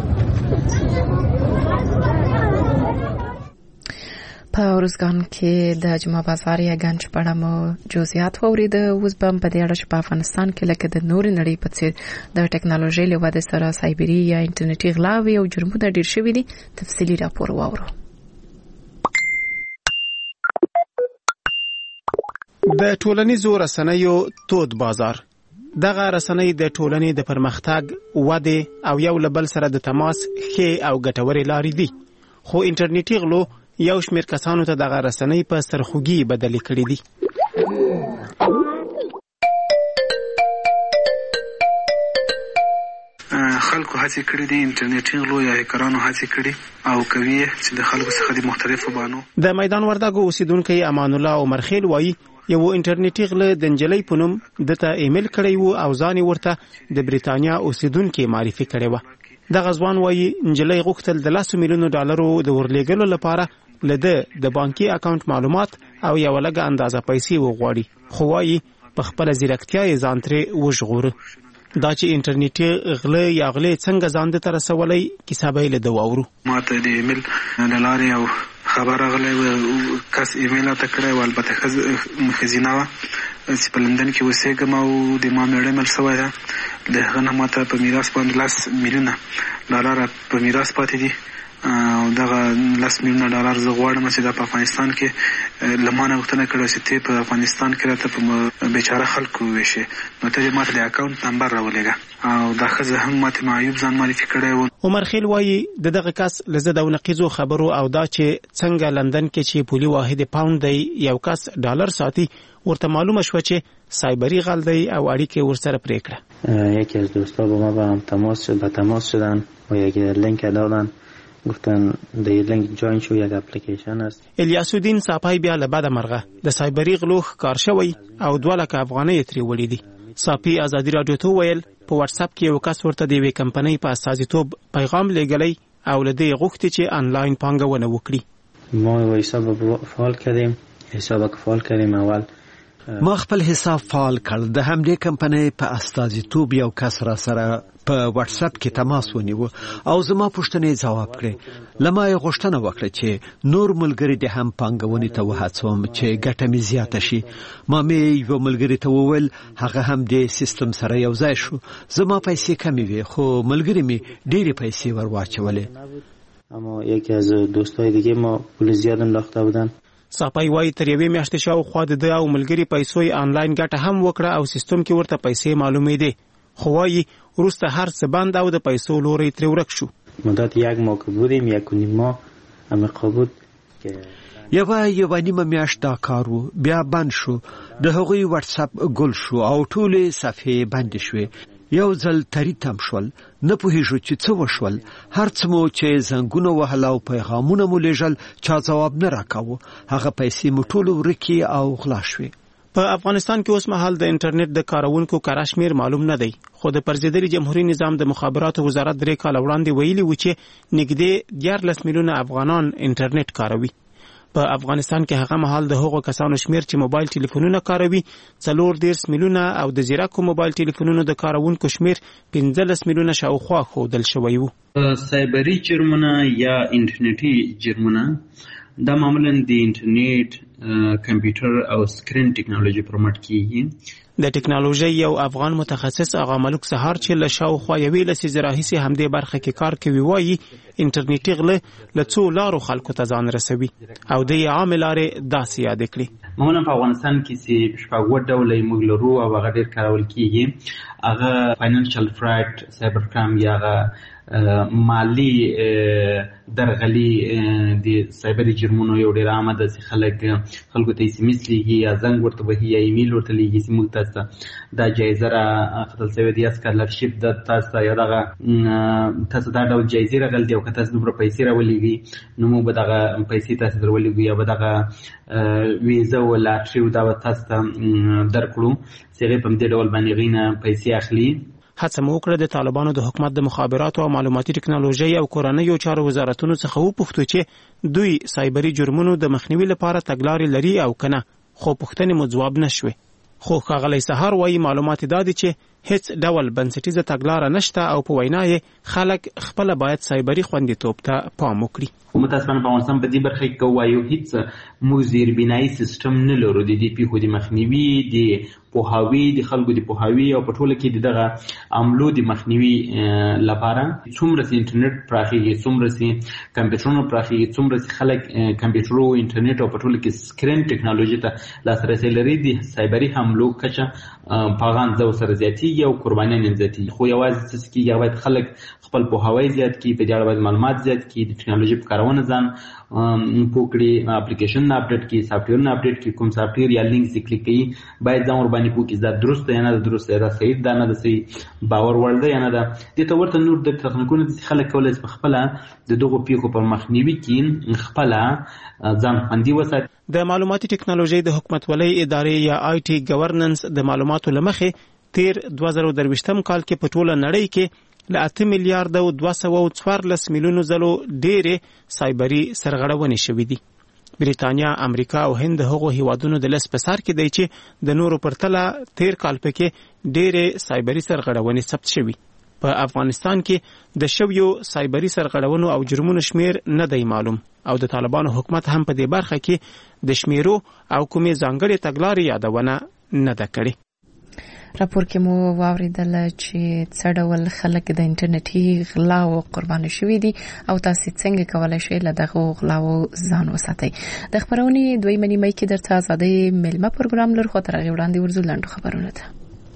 په ورزګان کې د جمعه بازار یا ګنج په اړه مو جزئیات واورېده. اوس به په دې اړه چې په افغانستان کې لکه د نورې نړۍ په څېر د ټکنالوژۍ له ودې سره سایبري یا انټرنیټي غلاوې او جرمونه ډېر شوي دي. تفصیلي راپور واورو. د ټولنیزو رسنیو تود بازار دغه رسنۍ د ټولنې د پرمختګ ودې او یو له بل سره د تماس ښې او ګټورې لارې دي خو انټرنیټي غلو یو شمېر کسانو ته دغه رسنۍ په سرخوږي بدلې کړې دي. خلکو هڅې کړې دي انټرنیټي غلو یا هیکرانو هڅې کړي او کوي چې د خلکو څخه د مختلفو بانو. د میدان وردګو اوسیدونکی امان الله عمرخیل وایي یو انټرنیټي غله د نجلۍ په نوم دته ایمیل کړی و او ځان ورته د بریتانیا اوسیدونکي معرفي کړی و. دغه ځوان وایي نجلۍ غوښتل د $100 میلیون د ورلېږلو لپاره لده د بانکي اکاونټ معلومات او یو لږه اندازه پیسې وغواړي، خو وايي په خپل ځیرکتیا یې ځان ترې وژغوره. دا چې انټرنیټي غله یا غلې څنګه ځان ته رسولای کیسه به له دواورو. ماته د ایمیل نه لارې او خبر غلې کس ایمیل ته کړی و، البته خزینه وه چې په لندن کې اوسېږم او د ما مېړه مړ شوی ده. د هغه نه ماته په میراث باندې 10 میلیونه ډالر په میراث پاتې دي او دغه 10 میلیونه ډالر زه غواړم چې دا په افغانستان کې له ما نه غوښتنه کړې چې ته په افغانستان کې راته په بیچاره خلکو وویشې، نو ته دې ماته د اکاونټ نمبر راولېږه. او دا ښځه هم ماته معیوب ځان معرفي کړی و. عمر خیل وایي د دغه کس له ضد او نقیضو خبرو او دا چې څنګه لندن کې چې پولي واحد پاوند دی یو کس ډالر ساتي ورته معلومه شوه چې سایبری غل دی او اړیکې ورسره پرې کړه. یکی از دوستا با ما به هم تماس شدن و یک لینک دادن، گفتن د لینک جوین شو، یک اپلیکیشن است. الیاس الدین صاپای بیا له بعد مرغه د سایبری غلو ښکار شوی او 2 لک افغانۍ ترې وړي دي. صاپی ازادي راډیو ته ویل په واتس اپ کې یو کس ورته د یوې کمپنۍ په استازیتوب پیغام لېږلی او له دې غوښتي چې آنلاین پانګونه وکړي. ما حساب فعال کردیم، حساب فعال کردیم. اول ما خپل حساب فعال کړ. د همدې کمپنۍ په استازیتوب یو کس را سره په واتس اپ کې تماس ونیو او زما پوښتنې ځواب کړې. لما یې غوښتنه وکړه چې نور ملګري د هم پانګونې ته وهڅوم چې ګټه مې زیاته شي. ما مې یو ملګري ته وویل هغه هم د سیستم سره یو ځای شو. زما پیسې کمې وې خو ملګري مې ډېرې پیسې ور واچولې. اما یکی از دوستای دیگه ما پول زیاد انداخته بودن. صاپای وایي تر یوې میاشتې شاوخوا د ده او ملګري پیسو یې آنلاین ګټه هم وکړه او سیستم کې ورته پیسې معلومېدې، خو وایي وروسته هر څه بند او د پیسو لوری ترې ورک شو. مدت 1 ماه که بودیم 1.5 ماه عمیقا بود که یوه نیمه میاشت دا کار و بیا بند شو. د هغوی واتس اپ ګل شو او ټولې صفحې بندې شوې. یو ځل تری تم شول، نه پوهېږو چې څه وشول. هر څه مو چې زنګونه وهل او پیغامونه مو لیږل چا ځواب نه راکاوه. هغه پیسې مو ټولې ورکې او غلا شوې. په افغانستان کې اوس مهال د انټرنیټ د کارونکو کره شمیر معلوم نه دی، خو د پرزیدلي جمهوریت نظام د مخابراتو وزارت 3 کال وړاندې ویلي و چې نږدې 14 میلیونه افغانان انټرنیټ کاروي. په افغانستان کې هغه مهال د هغو کسانو شمیر چې موبایل ټلیفونونه کاروي 14 میلیونه او د زیرکو موبایل ټلیفونونو د کارونکو شمیر 15 میلیونه شاوخوا ښودل شوی و. سایبری جرمونه یا انټرنیټي جرمونه دا معمولا د انټرنیټ، کمپیوټر او سکرین ټیکنالوژي پر مټ کیږي. د ټیکنالوژي یو افغان متخصص آغا ملک سهار چې له شاوخوا یوې لسیزې راهیسې همدې برخه کې کار کوي وایي انټرنیټي غله له څو لارو خلکو ته ځان رسوي او د یې عامې لارې داسې یادې کړي. معمولا په افغانستان کې چې شپږ ډوله موږ لرو او هغه ډېر کارول کیږي. هغه فاینانشل فراډ، سایبر کرایم یا هغه مالی درغلي د سایبری جرمونو یو ډېر عامه ده چې خلکو ته اس ام اس لیږي یا زنګ ورته وهي یا ایمیل ورته لیږي چې موږ تاسو ته دا جایزه راخطل شوې ده یا سکالرشپ ده تاسو ته یا دغه تاسو دا ډول جایزې راغلي دي او که تاسو دومره پیسې راولېږئ نو موږ به دغه پیسې تاسو درولېږو یا به دغه ویزه و لاټري دا به تاسو ته درکړو چې هغې په همدې ډول باندې هغوی نه پیسې اخلي. هڅه مو وکړه د طالبانو د حکومت د مخابراتو او معلوماتي ټکنالوژۍ او کورنیو چارو وزارتونو څخه وپوښتو چې دوی سایبری جرمونو د مخنیوي لپاره تګلارې لري او کنه، خو پوښتنې مو ځواب نشوي. خو ښاغلی سهار وایي معلومات دا دي چې هیڅ ډول بنسټیزه تګلاره نشته او په وینا یې خلک خپله باید سایبری خوندیتوب ته پام وکړي. متاسفانه په افغانستان په دې برخه کې که ووایو هیڅ موږ زیربنایي سیسټم نه لرو د دې پیښو د مخنیوي، د پوهاوي، د خلکو د پوهاوي او په ټوله کې د دغه عملو د مخنیوي لپاره. څومره چې انټرنیټ پراخېږي، څومره چې کمپیوټرونه پراخېږي، څومره چې خلک کمپیوټر او انټرنیټ او په ټوله کې سکرین ټکنالوژي ته لاسرسی لري، د سایبري حملو کچه په هغه اندازه ورسره زیاتېږي او قربانیان یې زیاتېږي. خو یوازې څه کېږي، هغه باید خلک خپل پوهاوی زیات کړي، په دې اړه باید معلومات زیات کړي، د ټکنالوژي په کارونه ځان پوه کړي، اپلیکیشن اپډیټ کړي، سافټویرونه اپډیټ کړي، کوم سافټویر یا لینک چې کلیک کوي باید ځان ورباندې پوه کړي دا درست یا نه ده، درست یا دا صحیح ده نه ده، صحیح باور وړ ده یا نه ده. دې ته ورته نور د تخنیکونو چې خلک کولی شي پخپله د دغو پیښو په مخنیوي کې خپله ځان خوندي وساتي. د معلوماتي ټکنالوژۍ د حکومتولۍ ادارې یا آی ټي ګورننس د معلوماتو له مخې تیر 2023 کال کې په ټوله نړۍ کې له 8 میلیارډ او 214 میلیونو ځلو ډېرې سایبري سرغړونې شوې دي. بریتانیا، امریکا او هند هغو هیوادونو د لس په سر کې دی چې د نورو پرتله تیر کال پکې ډېرې سایبري سرغړونې ثبت شوي. په افغانستان کې د شویو سایبري سرغړونو او جرمونو شمیر نه دی معلوم او د طالبانو حکومت هم په دې برخه کې د شمیرو او کومې ځانګړې تګلارې یادونه نه ده کړې. راپور کې مو واوریدل چې څه ډول خلک د انټرنیټي غلاو قرباني شوي دي او تاسو څنګه کولای شئ له دغه غلاو ځان وساتئ. د خبرونې دویمه نیمه کې درته ازادي ملما پروګرام لرو خو تر هغه وړاندې ورزو لاندې خبرونه ده.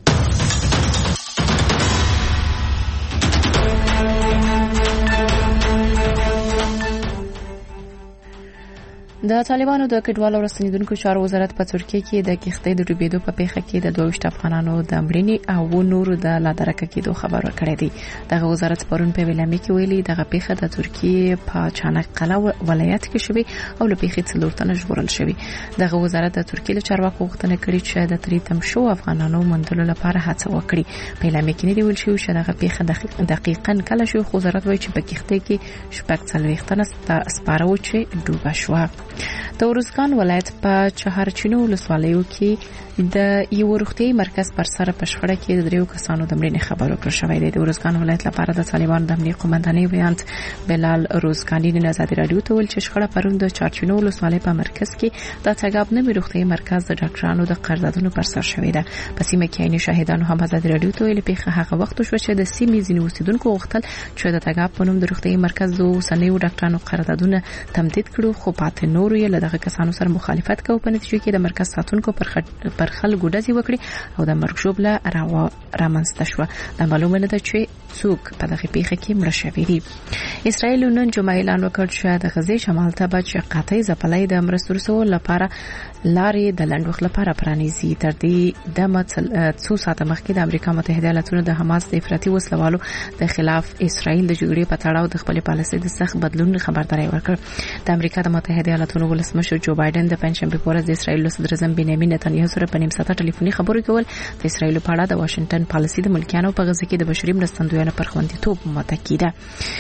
د طالبانو د کډوالو او راستنیدونکو چارو وزارت په ترکیه کې د کښتۍ د ډوبېدو په پیښه کې د 22 افغانانو د مړینې او نورو د لادرکه کېدو خبر ورکړی دی. دغه وزارت پرون په ویلامي کې ویلي دغه پیښه د ترکیه په چانقله ولایت کې شوې او له پیښې څلور تنه ژغورل شوي. دغه وزارت د ترکیه له چارواکو غوښتنه کړې چې د ترې تم شو افغانانو موندلو لپاره هڅه وکړي. په ویلامي کې نه دی ویل شوی چې دغه پیښه دقیقاً کله شو، خو وزارت وایي چې په کښتۍ کې شپږ څلوېښت تنه سپاره و چې ډوبه شوه. د ورزګان ولایت په چهارچینو ولسوالیو کې د یو روغتي مرکز پر سر په شخړه کې د دریو کسانو د مړینې خبر ورکړل شوی دی. د ورزګان ولایت لپاره د طالبانو د امنیت قومندانۍ ویاند بلال روزګانی د آزادي رادیو ته ویل چې شخړه پرون د چهارچینو ولسوالۍ په مرکز کې د تګاب نوي روغتي مرکز د ډاکټرانو د قراردادونو پر سر شوی دی. په سیمه کې عیني شاهدانو هم آزادي رادیو ته ویل پیښه هغه وخت شو چې د سیمې ځینې اوسیدونکو غوښتل چې د تګاب په نوم د روغتي مرکز د اوسنیو ډاکټرانو قراردادونه تمدید کړي، خو پاتې نورو یې له دغه کسانو سره مخالفت کوي. په نتیجه کې د مرکز ساتونکو پر خلکو ډزې وکړي او د مرګ ژوبله رامنځته شوه. دا معلومه نه ده چې څوک په دغه پیښه کې مړه شوي دي. اسرائیل نن جمعه اعلان وکړ چې د غزې شمال ته به چې قطعي ځپلۍ د مرستو رسولو لپاره لارې د لنډ وخت لپاره پرانیزي. تر دې دمه څو ساعته مخکې د امریکا متحده ایالاتونو د حماس د افراطي وسلوالو د خلاف اسرائیل د جګړې په تړاو د خپل پالیسۍ د سخت بدلون خبرداري ورکړه. د امریکا د متحده ایالاتونو ولسمشر جو بایدن د پنځشنبه په ورځ د اسرائیل له صدر اعظم بنیامین نتنیاهو سره په نیم ساعته ټلیفوني خبرې کول د اسرائیل په اړه د واشنگټن پالیسي د ملکیانو په غزه کې د بشري مرستندویانو پر خوندیتوب متکیده.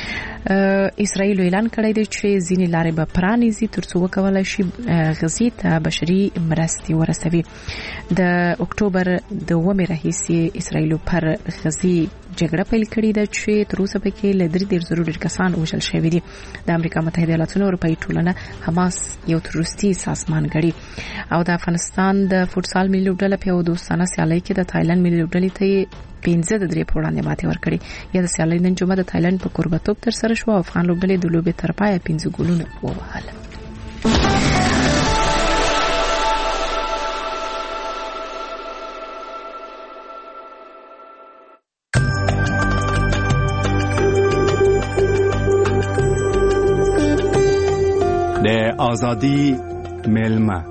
اسرائیل اعلان کړی دی چې ځینې لارې به پرانیزي ترڅو وکولای شي غزې ته بشري مرستې ورسوي. د اکتوبر د 2 راهیسې اسرائیل پر غزې جګړه پیل کړې ده چې تر اوسه پکې له 3,000 کسان وژل شوي دي. د امریکا متحده ایالاتونو اروپایي ټولنه حماس یو تروریستي سازمان ګڼي او د افغانستان د فوټسال ملي لوبډله په دوستانه سیالۍ کې د تایلند ملي لوبډلې ته 15-3 په وړاندې ماتې ورکړې. یا د سیالۍ نن جمعه د تایلند په کوربتوب تر سره شو او افغان لوبډلې د لوبې تر پایه 15 ګولونه ووهل. د آزادی ملما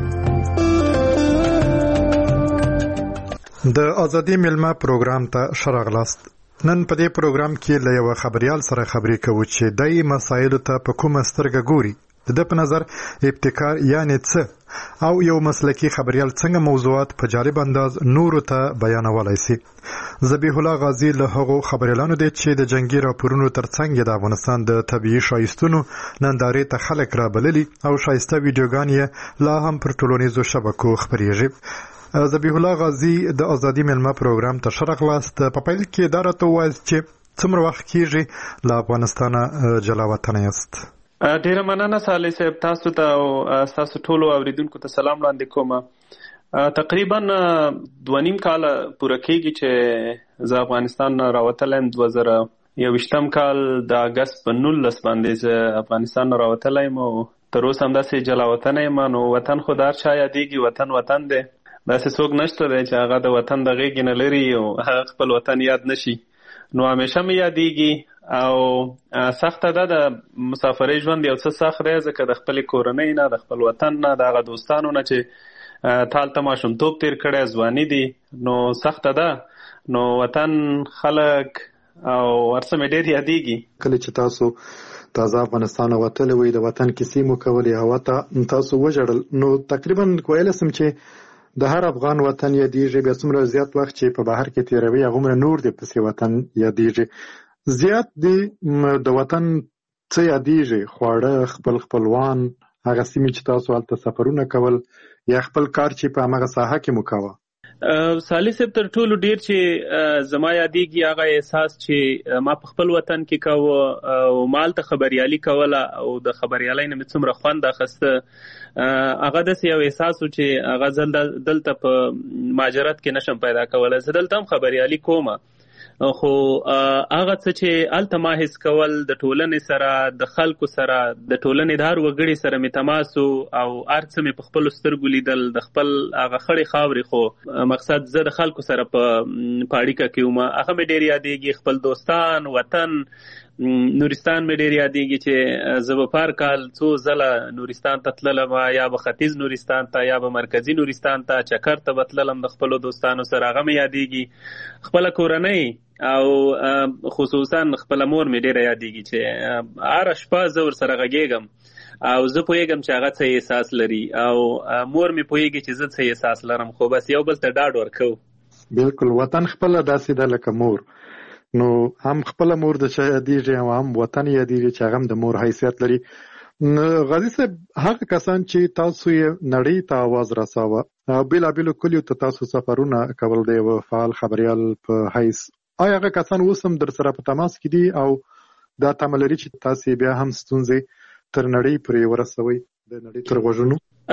د آزادی ملما پروګرام ته شراغلاست. نن په دې پروګرام کې له یو خبريال سره خبرې کوو چې دای مسایل ته په کومه سترګه ګوري. د په نظر ابتکار یعنی څه او یو مسلکی خبريال څنګه موضوعات په جالب انداز نورو ته بیانولای شي. ذبیح الله غازی له هغو خبريالانو دی چې د جنگي راپورونو ترڅنګ د افغانستان د طبيعي شایستونو نندارې ته خلک را بللي او شایسته ویډیوګان یې لا هم پر ټولنیزو شبکو خبريږي. ذبیح الله غازی د آزادی ملما پروګرام ته شراغلاست. په پیل کې دا راته وایي چې څومره وخت کېږي له افغانستانه جلا وطن یاست؟ ډیره مننه صالح صاحب، تاسو ته او تاسو ټولو اوریدونکو ته سلام وړاندې کوم. تقریبا 2.5 کال پوره کېږي چې زه افغانستان راوتلم. 2021 کال د اگست په 19 باندې زه افغانستان راوتلم او تر اوسه همداسې جلا وطن یم. نو وطن خو د هر چا یادېږي، وطن دی، داسې څوک نشته دی چې هغه د وطن د غېږې نه لري او هغه خپل وطن یاد نشي. نو همیشه مې یادېږي او سخته ده د مسافرۍ ژوند، یو څه سخت دی ځکه د خپلې کورنۍ نه، د خپل وطن نه، د هغه دوستانو نه چې هلته ماشومتوب تېر کړی، ځواني دي، نو سخته ده. نو وطن، خلک او هر څه مې ډېر یادېږي. کله چې تاسو تازه افغانستان وتلی وئ، د وطن کیسې مو کولې، هوا ته تاسو وژړل، نو تقریبا ویلی سم چې د هر افغان وطن یادېږي. بیا څومره زیات وخت چې په بهر کې تېروي هغومره نور دې پسې وطن یادېږي. زیات دې د وطن څه یادېږي؟ خواړه، خپلوان، هغه سیمې چې تاسو هلته سفرونه کول یا خپل کار چې په هغه ساحه کې مو کاوه؟ صالح صاحب تر ټولو ډیر چې زما یادېږي هغه احساس چې ما په خپل وطن کې کاوه او مالته خبريالي کوله او د خبريالۍ نه مې څومره خوند اخیسته. هغه داسې یو احساس و چې هغه دلته په مهاجرت کې نشم پیدا کولی. زه دلته هم خبريالي کوم خو هغه څه چې هلته ما حس کول د ټولنې سره د خلکو سره د ټولنې د هر وګړي سره مې تماس او هر څه مې په خپلو سترګو لیدل د خپل هغه خړې خاورې. خو مقصد زه د خلکو سره په اړیکه کې وم. هغه مې ډېر یادېږي خپل دوستان وطن نورستان مې ډېر یادېږي چې زه به په هر کال څو ځله نورستان ته تللم یا به ختیځ نورستان ته یا به مرکزي نورستان ته چکر ته به تللم د خپلو دوستانو سره. هغه مې یادېږي خپله کورنۍ او خصوصا خپله مور مې ډېره یادېږي چې هره شپه زه ورسره غږېږم او زه پوهېږم چې هغه څه احساس لري او مور مې پوهېږي چې زه څه احساس لرم خو بس یو بل ته ډاډ ورکوو. بالکل وطن خپله داسې ده لکه مور. نو هم خپله مور د چا یادېږي او هم وطن یادېږي چې هغه هم د مور حیثیت لري. غازي صاحب هغه کسان چې تاسو یې نړۍ ته آواز رساوه او بېلابېلو کلیو ته تاسو سفرونه کول د یوه فعال خبریال په حیث، آیا هغه کسان اوس هم در سره په تماس کې دي او دا تمه لري چې تاسو بیا هم ستونزې تر نړۍ پورې ورسوئ د نړۍ تر غوږونو؟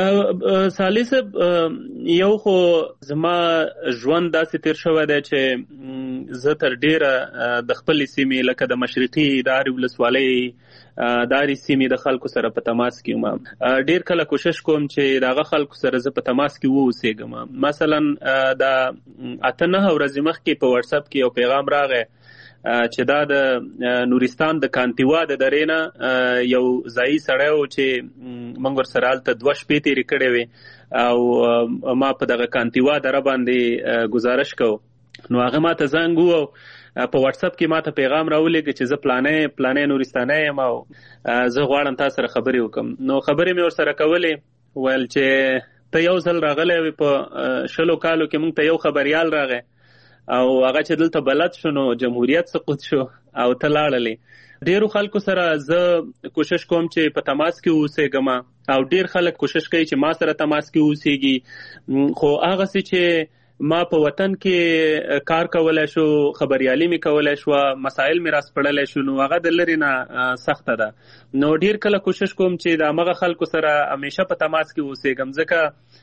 صالح صاحب یو خو زما ژوند داسې تیر شوی دی چې زه تر ډیره د خپلې سیمې لکه د مشرقي د هرې ولسوالۍ د هرې سیمې د خلکو سره په تماس کې یم. ډیر کله کوشش کوم چې د هغه خلکو سره زه په تماس کې واوسېږم. مثلا د 8-9 ورځې مخکې په واتساپ کې یو پیغام راغی چې دا د نورستان د کانتیوا د درې نه یو ځایي سړی و چې موږ ورسره هلته 2 شپې تېرې کړې وې او ما په دغه کانتیوا دره باندې ګزارش کو. نو هغه ما ته زنګ ووهو په واتساپ کې ما ته پیغام راولېږه چې زه پلانې نورستانی یم او زه غواړم تا سره خبرې وکړم. نو خبرې مې ورسره کولې. ویل چې ته یو ځل راغلی وې په 20 کالو کې موږ ته یو خبریال راغی او هغه چې دلته بلد شو نو جمهوریت سقوط شو او ته لاړلې. ډیرو خلکو سره زه کوشش کوم چې په تماس کې اوسېږم او ډیر خلک کوشش کوي چې ما سره تماس کې اوسېږي خو هغه څه چې ما په وطن کې کار کولای شو خبریالي مې کولای شو مسائل مې راسپړلی شو نو هغه د لرې نه سخته ده. نو ډیر کله کوشش کوم چې د همغه خلکو سره همیشه په تماس کې اوسېږم ځکه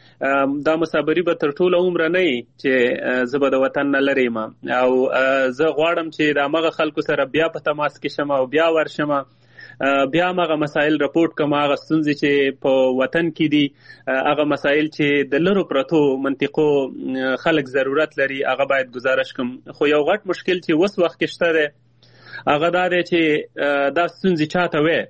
دا مسافري به تر ټوله عمره نه وي چې زه به د وطن نه لرې یم او زه غواړم چې د همغه خلکو سره بیا په تماس کې شم او بیا ورشم بیا هغه مسایل رپورټ کوم هغه ستونزې چې په وطن کې دي هغه مسایل چې د لرو پرتو منطقو خلک ضرورت لري هغه باید گزارش کوم. خو یو غټ مشکل چې اوس وخت کې شته دی هغه دا دی چې دا ستونزې چاته وې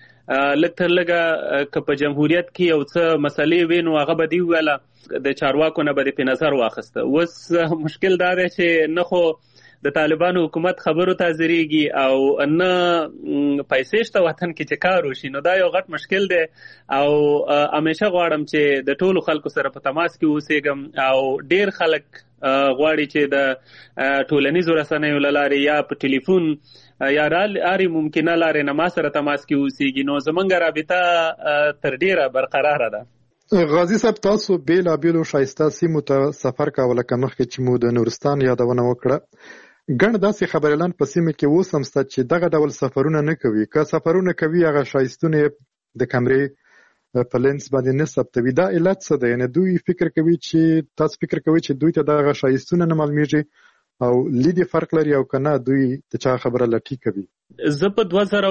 لږ تر لږه که په جمهوریت کې یو څه مسلې وې نو هغه به دې وویله د چارواکو نه به دې پې نظر واخیسته. اوس مشکل دا دی چې نه خو د طالبانو حکومت خبرو ته حاضرېږي او نه پیسې شته وطن کې چې کار وشي. نو دا یو غټ مشکل دی او همیشه غواړم چې د ټولو خلکو سره په تماس کې اوسېږم او ډیر خلک غواړي چې د ټولنیزو رسنیو له لارې یا په ټلیفون یا هرې ممکنه لارې نه ما سره تماس کې اوسېږي. نو زموږ رابطه تر ډیره برقراره ده. غازي صاحب تاسو بېلابېلو ښایسته سیمو ته سفر کاوه لکه مخکې چې مو د نورستان یادونه وکړه. ګڼ داسې خبریالان په سیمه کې اوس هم شته چې دغه ډول سفرونه نه کوي. که سفرونه کوي هغه ښایستونه د کمرې په لینس باندې نه ثبتوي. دا علت څه ده؟ یعنې دوی تاسو فکر کوي چې دوی ته دغه ښایستونه نه معلومیږي او لیدې فرق لري او که نه دوی د چا خبره لټي کوي؟ زه په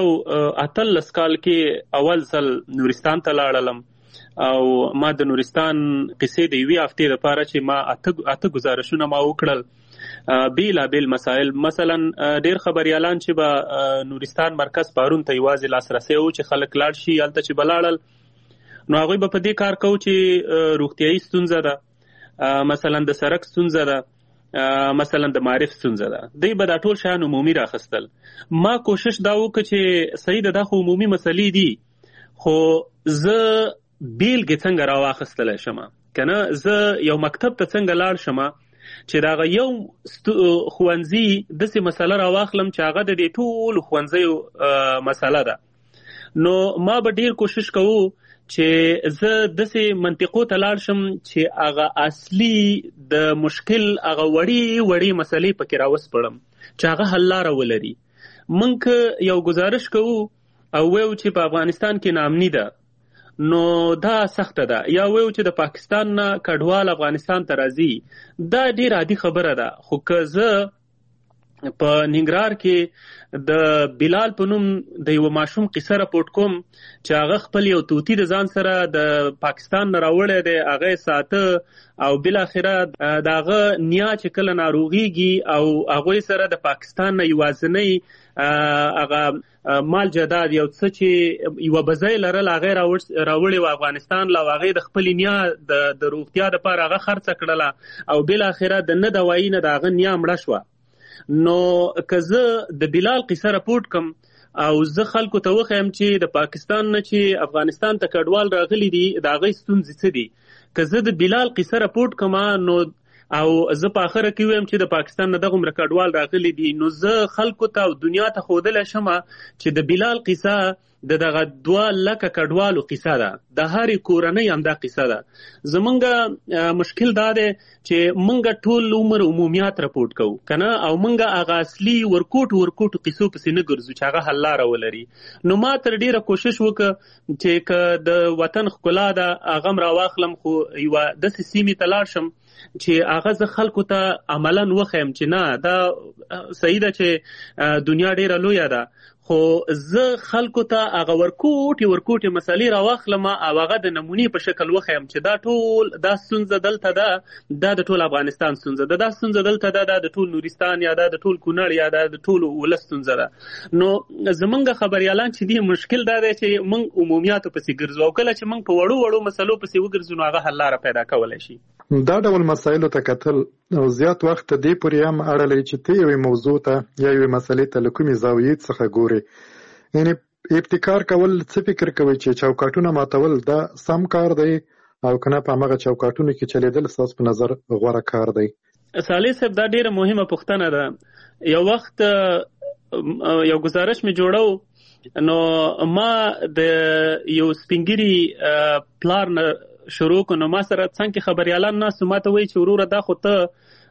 2018 کال کې اول ځل نورستان ته لاړلم او ما د نورستان قصې د 1 هفتې لپاره چې ما 8 گزارشونه ما وکړل بیلابیل مسائل. مثلا ډیر خبریالان چې به نورستان مرکز پارون ته یوازې لاسرسی و چې خلک لاړ شي هلته چې به لاړل نو هغوی به په دې کار کوو چې روغتیایي ستونزه ده مثلا د سړک ستونزه ده مثلا د معرف ستونزه ده دوی به دا ټول شیان عمومي راخیستل. ما کوشش دا وکړه چې صحیح ده دا خو عمومي مسلې دي خو زه بیلګې څنګه راواخیستلی شم که نه زه یو مکتب ته څنګه لاړ شم چې د هغه یو ښوونځي داسې مسله راواخلم چې هغه د دې ټولو ښوونځیو مسله ده. نو ما به ډیر کوشش کوو چې زه داسې منطقو ته لاړ شم چې هغه اصلي د مشکل هغه وړي مسلې پکې راوسپړم چې هغه حل لاره ولري. موږ یو گزارش کوو او ویو چې په افغانستان کې ناامني ده، نو دا سخته ده، یا ویو چې د پاکستان نه کډوال افغانستان ته راځي، دا ډیر عادي خبره ده. خو که زه په ننګرهار کې د بلال په نوم د یو ماشوم قصه راپورټ کوم چې هغه خپل یو توتی د ځان سره د پاکستان نه راوړی دی، هغه ساته او بل اخره داغه نیا چې کله ناروغيږي او هغه سره د پاکستان نه یوازنی هغه مال جداد یو څه چې یو بځای لرل هغه راوړی و افغانستان لا هغه د خپل نیا د روغتیا لپاره هغه خرڅ کړله او بل اخره د نه دوايي نه داغه نیا مړه شو. نو که زه د بلال قصه راپورټ کوم او زه خلکو ته وخیم چې د پاکستان نه چې افغانستان ته کډوال راغلي دي د هغې ستونزې څه دي، که زه د بلال قصه راپورټ کوم نو او زه په اخره کې ویم چې د پاکستان نه دغه کډوال راغلي دي، نو زه خلکو ته او دنیا ته ښودلی شم چې د بلال قصه دغه 2 لکه کډوالو قصه ده، د هرې کورنۍ همدا قصه ده. زمونږ مشکل دا دی چې مونږ ټول عمر عمومیات راپورټ کوو کنه، او مونږ هغه اصلي ورکوټو قصو پسې نه ګرځو چې هغه حل لاره ولري. نو ما تر ډیره کوشش وکړ چې که د وطن ښکلا ده هغه م راواخلم، خو یوه داسې سیمې ته لاړ شم چې هغه زه خلکو ته عملا وخیم چې نه دا صحیح ده چې دنیا ډیره لویه ده، خو زه خلکو ته هغه ورکوټي مسلې راواخلم او هغه د نمونې په شکل وخیم چې دا ټول دا ستونزه دلته ده، دا د ټول افغانستان ستونزه ده، دا ستونزه دلته ده، دا د ټول نورستان یا دا د ټول کونړ یا دا د ټول ولس ستونزه ده. نو زمونږ خبريالان چې دي مشکل دا دی چې موږ عمومیاتو پسې ګرځو او کله چې موږ په وړو مسلو پسې وګرځو نو هغه حل لاره پیدا کولی شي. دا ډول مسایلو ته کتل او زیات وخت دې پورې هم اړه لري چې ته یوې موضوع ته یا یوې مسلې ته له کومې زاویې څخه ګورې. یعنی ابتکار کول څه فکر کوي چې چوکاټونه ماتول دا سم کار دی او کنه په هغه چوکاټونو کې چلیدل ستاسو په نظر غوره کار دی؟ صالح صاحب دا ډیره مهمه پوښتنه ده. یو وخت یو گزارش می جوړو نو ما د یو سپینګری پلان شروع کو، نو ما سره څنګه خبريالان ناس ما ته وایي چې وروره دا خو ته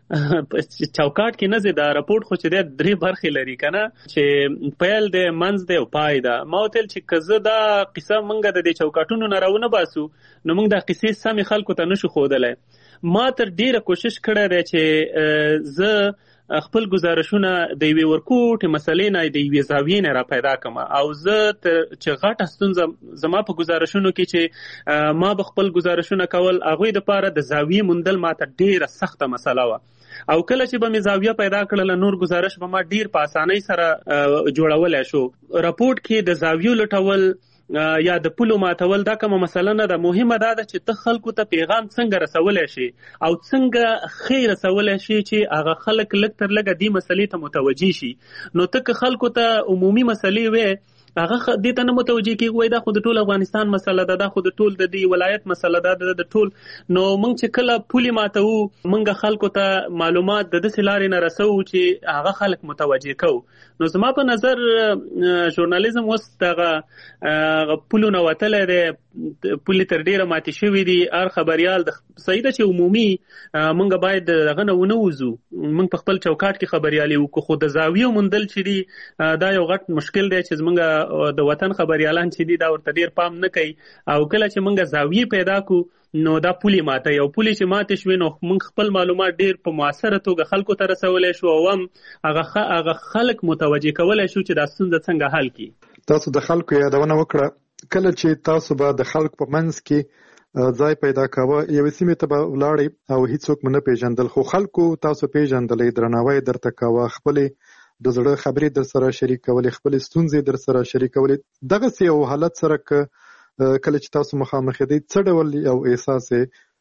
چوکاټ کې نه زی دا راپورټ خو چې د 3 برخې لري کنه چې پیل د منځ د او پای دا. ما وتل چې کزه دا قصه منګه د چوکاټونو نه راونه باسو نو موږ دا قصې سم خلکو ته نشو خودلای. ما تر ډیره کوشش کړی دی چې زه خپل گزارشونه د یوې ورکوټې مسلې نه د یوې زاویې نه را پیدا کړم او زه چې غټه ستونزه زما په گزارشونو کې چې ما به خپل گزارشونه کول هغوی دپاره د زاویې موندل ما ته ډیره سخته مسله وه او کله چې به مې زاویه پیدا کړله نور گزارش به ما ډیر په اسانۍ سره جوړولی شو. راپورټ کې د زاویو لټول یا د پولو ماتول دا کومه مسله نه ده، مهمه دا ده چې ته خلکو ته پیغام څنګه رسولی شي او څنګه ښې رسولی شي چې هغه خلک لږ تر لږه دې مسلې ته متوجه شي. نو ته که خلکو ته عمومي مسلې وې هغه دې ته نه متوجه کېږي، وایي دا خو د ټول افغانستان مسله ده، دا خو د ټول د دې ولایت مسله ده د ټول. نو موږ چې کله پولې ماتوو موږ خلکو ته معلومات د داسې لارې نه رسوو چې هغه خلک متوجه کوو. نو زما په نظر ژورنالیزم اوس دغه پولو نه وتلی دی، پولې تر ډیره ماتې شوي دي. هر خبریال صحیح ده چې عمومي موږ باید دغه نه ونه وځو، موږ په خپل چوکاټ کې خبریالي وکړو، خو د زاویو موندل چې دي دا یو غټ مشکل دی چې زموږ د وطن خبریالان چې دي دا ورته ډیر پام نه کوي او کله چې موږ زاویې پیدا کو نو دا پولې ماته یو پولې چې ماته شوې نو موږ خپل معلومات ډیر په مؤثره توګه خلکو ته رسولی شو او هم هغه خلک متوجه کولی شو چې دا ستونزه څنګه حل کړي. تاسو د خلکو یادونه وکړه کله چې تاسو به د خلکو په منځ کې ځای پیدا کاوه یوې سیمې ته به ولاړئ او هیڅوک مو نه پیژندل خو خلکو تاسو پیژندلئ، درناوی درته کاوه، خپلې د زړه خبرې در سره شریکولې، خپلې ستونزې در سره شریکولې. دغسې یو حالت سره کله چې تاسو مخامخ یې څه ډول یو احساس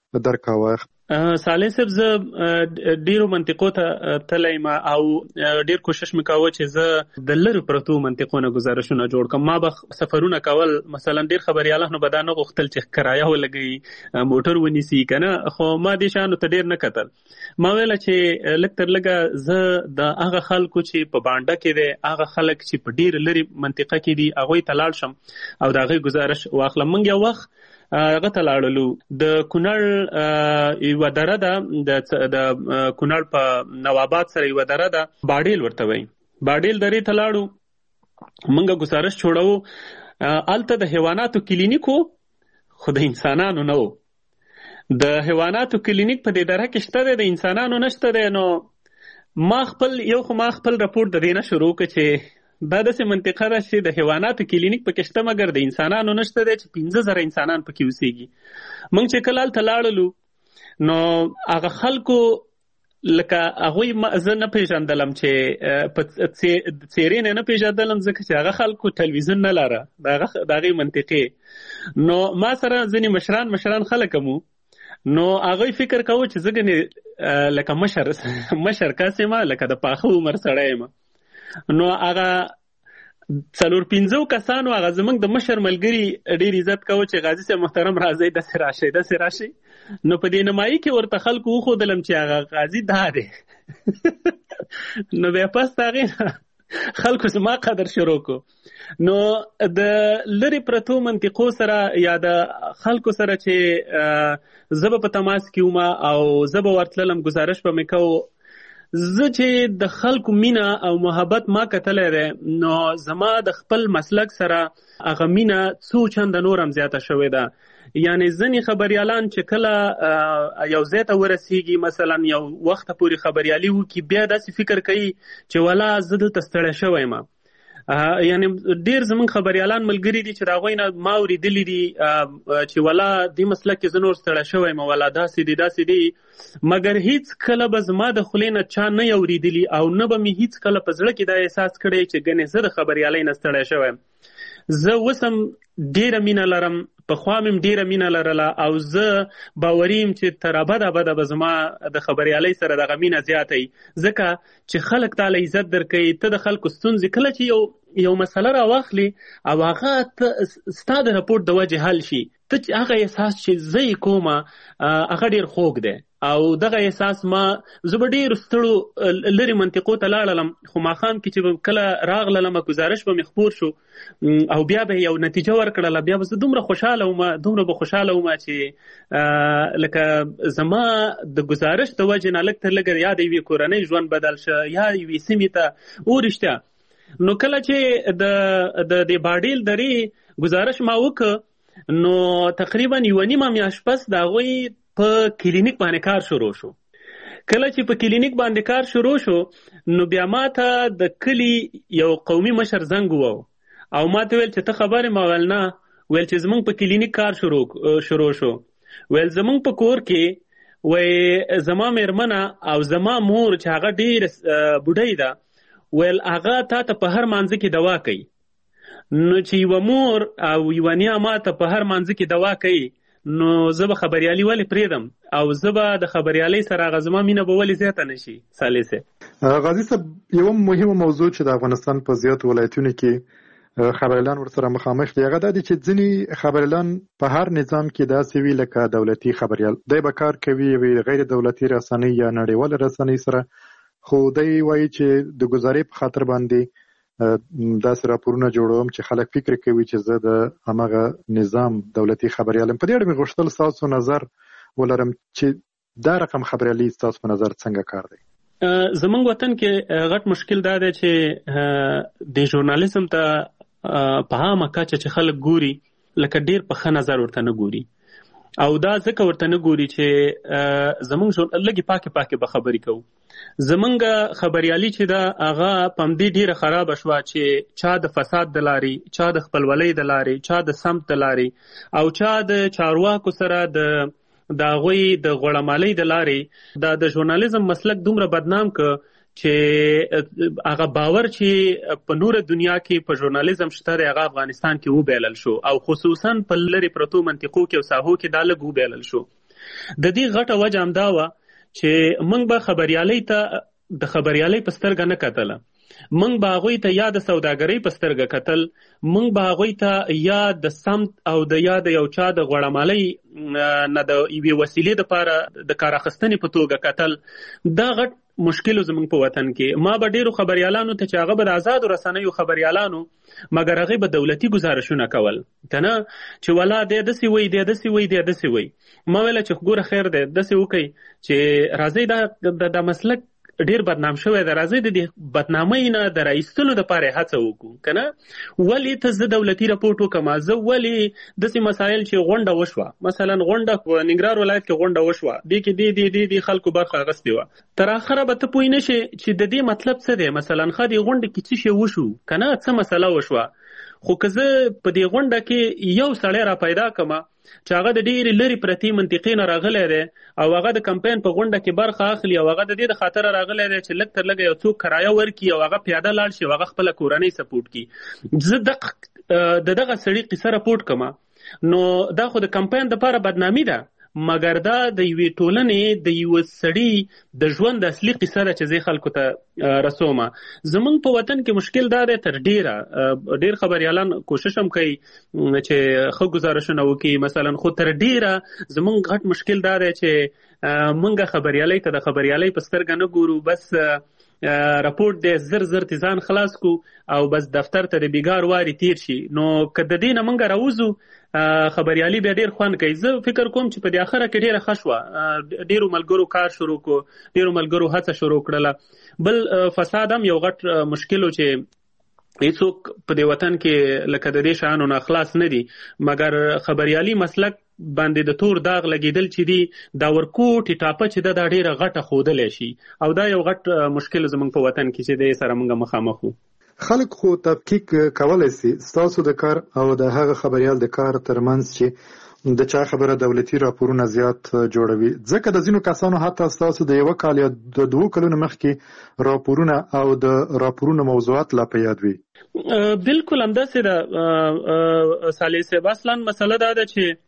درکاوه. صالح صاحب زه ډیرو منطقو ته تللی ما او ډیر کوشش مې کاوه چې زه د لرې پرتو منطقو نه ګزارشونه جوړ کړم. ما به سفرونه کول، مثلا ډیر خبریالانو به دا نه غوښتل چې کرایه ولګوي، موټر ونیسي که نه، خو ما دې شیانو ته ډیر نه کتل. ما ویله چې لږ تر لږه زه د هغه خلکو چې په بانډه کې دی، هغه خلک چې په ډیر لرې منطقه کې دي، هغوی ته لاړ شم او د هغوی ګزارش واخلم. موږ یو وخت هغه ته لاړلو، د کونړ یوه دره ده، د کونړ په نواباد سره یوه دره ده، باډیل ورته وایي. باډیل درې ته لاړو، موږ ګزارش جوړو. هلته د حیواناتو کلینیک و خو د انسانانو نه و. د حیواناتو کلینیک په دې دره کې شته دی، د انسانانو نشته دی. نو ما خپل رپورټ د دې نه شروع کړ چې دا داسې منطقه ده چې د حیواناتو کلینیک پکې شته مګر د انسانانو نشته دی، چې 15,000 انسانان پکې اوسېږي. موږ چې کله هلته لاړلو نو هغه خلکو لکه هغوی زه نه پیژندلم، چې په څېرې نه پیژندلم، ځکه چې هغه خلکو تلویزیون نه لره د هغې منطقې. نو ما سره ځینې مشران خلک هم، نو هغوی فکر کوو چې زه ګنې لکه مشر کس یم، لکه د پاخه عمر سړی یم. نو هغه 4-5 کسانو هغه زمونږ د مشر ملګري ډېر عزت کوو چې غازي صاحب محترم راځئ داسې راشئ. نو په دې نمایي کې ورته خلکو وښودلم چې هغه غازي دا دی. نو بیا پس د هغې خلکو زما قدر شروع کو. نو د لرې پرتو منطقو سره یا د خلکو سره چې زه به په تماس کې وم او زه به ورتللم، ګزارش به مې کوو. زه چې د خلکو مینه او محبت ما کتلی دی، نو زما د خپل مسلک سره هغه مینه څو چنده نور هم زیاته شوې ده. یعنی ځینې خبریالان چې کله یو ځای ته ورسیږي، مثلا یو وخته پورې خبریالي وکړي، بیا داسې فکر کوي چې ولا زه دلته ستړی شوی یم. یعنی ډیر زمونږ خبریالان ملګري دي چې د هغوی نه ما اورېدلي دي چې ولا دې مسلک کې زه نور ستړی شوی یم، ولا داسې دي. مګر هیڅ کله به زما د خولې نه چا نه اورېدلي او نه به مې هیڅ کله په زړه کې دا احساس کړی چې ګنې زه د خبریالۍ نه ستړی شوی یم. زه اوس هم ډیره مینه لرم، پخوا مې ډیره مینه لرله او زه باوري یم چې تر ابده به زما د خبریالۍ سره دغه مینه زیاته وي، ځکه چې خلک تاله عزت درکوي. ته د خلکو ستونزې کله چې یو مسله راواخلي او هغه ستا د رپورټ د وجې حل شي، ته هغه احساس چې زه یې کومه هغه ډېر خوږ دی. او دغه احساس ما زه به ډېرو ستړو لرې منطقو ته لاړلم، خو ماښام کې چې کله راغللم ګزارش به مې خپور شو او بیا به یو نتیجه ورکړله، بیا به زه دومره خوشحاله وم چې لکه زما د ګزارش د وجې نه لږ تر لږه یا د یوې کورنۍ ژوند بدل شه یا یوې سیمې ته ورشته. نو کله چې د باډیل درې ګزارش ما وکړ، نو تقریبا 1.5 میاشت پس د هغوی په کلینیک باندې کار شروع شو. کله چې په کلینیک باندې کار شروع شو، نو بیا ما ته د کلي یو قومي مشر زنګ ووهو او ما ته ویل چې ته خبر یې؟ ما ویل نه. ویل چې زمونږ په کلینیک کار شروع شو. ویل زمونږ په کور کې وی زما میرمنه او زما مور چې هغه ډېره بوډۍ ده، ویل هغه تا ته په هر مانځه کې دوا کوي. نو چې یوه مور او یوه نیا ما ته په هر مانځه کې دوا کوي، نو زه به خبریالي ولې پرېږدم او زه به د خبریالۍ سره هغه زما مینه به ولې زیاته نه شي. صالح صاحب، غازي صاحب، یوه مهمه موضوع چې د افغانستان په زیاتو ولایتونو کې خبریالان ورسره مخامخ دي، هغه دا دی چې ځینې خبریالان په هر نظام کې داسې وي لکه دولتي خبریال، دی به کار کوي غیر دولتي رسنۍ یا نړیوال رسنۍ سره، خو دی وایي چې د ګزارۍ په خاطر باندې داسې راپورونه جوړوم چې خلک فکر کوي چې زه د همغه نظام دولتي خبریال یم. په دې اړه مې غوښتل ستاسو نظر ولرم چې دا رقم خبریالي ستاسو په نظر څنګه کار دی؟ زمونږ وطن کې غټ مشکل دا دی چې د ژورنالیزم ته په عامه کچه چې خلک ګوري لکه ډېر په ښه نظر ورته نه ګوري، او دا ځکه ورته نه ګوري چې زمونږ لږې پاکې به خبرې کوو. زمونږ خبریالي چې دا هغه په همدې ډېره خرابه شوه چې چا د فساد د لارې، چا د خپلولۍ د لارې، چا د سمت د لارې او چا د چارواکو سره د هغوی د غوړمالۍ د لارې دا د ژورنالیزم مسلک دومره بدنام که چې هغه باور چې په نوره دنیا کې په ژورنالیزم شته دی، هغه افغانستان کې وبیلل شو او خصوصا په لرې پرتو منطقو کې او ساحو کې دا لږ وبیلل شو. د دې غټه وجه همدا وه چې موږ به خبریالۍ ته د خبریالۍ په سترګه نه کتله، موږ به هغوی ته یا د سوداګرۍ په سترګه کتل، موږ به هغوی ته یا د سمت او د یا د یو چا د غوړمالۍ نه د یوې وسیلې دپاره د کار اخیستنې په توګه کتل. دا غټ مشکل زموږ په وطن کې. ما به ډیرو خبریالانو ته چې هغه به د آزادو رسنیو خبریالانو مګر هغې به دولتي ګزارشونه کول که نه چې ولا دی داسې وایي دی داسې وایي دی داسې وایي. ما ویله چې ګوره خیر دی داسې وکئ چې راځئ دا مسلک ډیر بدنام شوی دی، راځئ د دې بدنامۍ نه د رایستلو دپاره هڅه وکړو که نه. ولې ته زه دولتي رپورټ وکړم، زه ولې داسې مسایل چې غونډه وشوه، مثلا غونډه په ننګرهار ولایت کې غونډه وشوه، دې کې دې خلکو برخه اخیستې وه، تر اخره به ته پوه نه شې چې د دې مطلب څه دی. مثلا ښه دې غونډه کې څه شی وشو که نه، څه مسله وشوه، خو که زه په دې غونډه کې یو سړی را پیدا کړم چې هغه د ډېرې لرې پرتې منطقې نه راغلی دی او هغه د کمپاین په غونډه کې برخه اخلي او هغه د دې د خاطره راغلی دی چې لږ تر لږه یو څوک کرایه ورکړي او هغه پیاده لاړ شي او هغه خپله کورنۍ سپورټ کړي. زه د دغه سړي قصه راپورټ کړم نو دا خو د کمپاین دپاره بدنامي ده، مګر دا د یوې ټولنې د یوه سړي د ژوند اصلي قصه ده چې زه خلکو ته رسومه. زمونږ په وطن کې مشکل دا دی تر ډیر خبریالان کوشش هم کوي چې ښه ګزارشونه وکړي مثلا، خو تر ډیره زمونږ غټ مشکل دا دی چې مونږ خبریالۍ ته د خبریالۍ په سترګه نه ګورو، بس راپورټ دی زر ځان خلاص کو او بس دفتر ته د بیګار واري تیر شي. نو که د دې نه مونږ راوځو خبریالي بیا ډیر خوند کوي. زه فکر کوم چې په دې اخره کې ډیره ښه شوه، ډیرو ملګرو کار شروع کو، ډیرو ملګرو هڅه شروع کړله. بل فساد هم یو غټ مشکل و چې هیڅوک په دې وطن کې لکه د دې شیانو نه خلاص نه دي، مګر خبریالي مسلک باندې د تور داغ لګیدل چې دي دا ورکوټې ټاپه چې دا ډیره غټه ښودلی شي او دا یو غټ مشکل زموږ په وطن کې چې د سره موږ مخامخ وو. خلک خو تفکیک کولی سي ستاسو د کار او د هغه خبریال د کار ترمنځ چې د چا خبره دولتي راپورونه زیات جوړوي، ځکه د ځینو کسانو حتی ستاسو د 1 کال یا د 2 کلونو مخکې راپورونه او د راپورونو موضوعات لا په یاد وي. بالکل همداسې ده صالح صاحب. اصلا مسله دا ده چې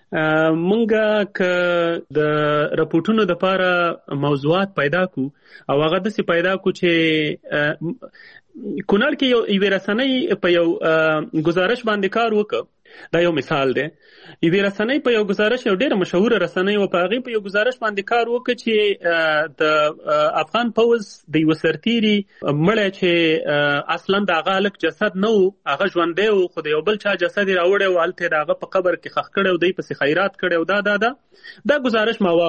مونږه که د رپورټونو دپاره موضوعات پیدا کو او هغه داسې پیدا کو چې کونړ کې یوې رسنۍ په یو ګزارش باندې کار وکړ، دا یو مثال دی. یوې رسنۍ په یو ګزارش، یو ډېره مشهوره رسنۍ و، په هغې په یو ګزارش باندې کار وکړ چې د افغان پوځ د یوه سرتیري مړی چې اصلا د هغه هلک جسد نه و، هغه ژوندی و خو د یو بل چا جسد یې راوړی و، هلته یې د هغه په قبر کې ښخ کړی و، دی پسې خیرات کړی و. دا ګزارش ما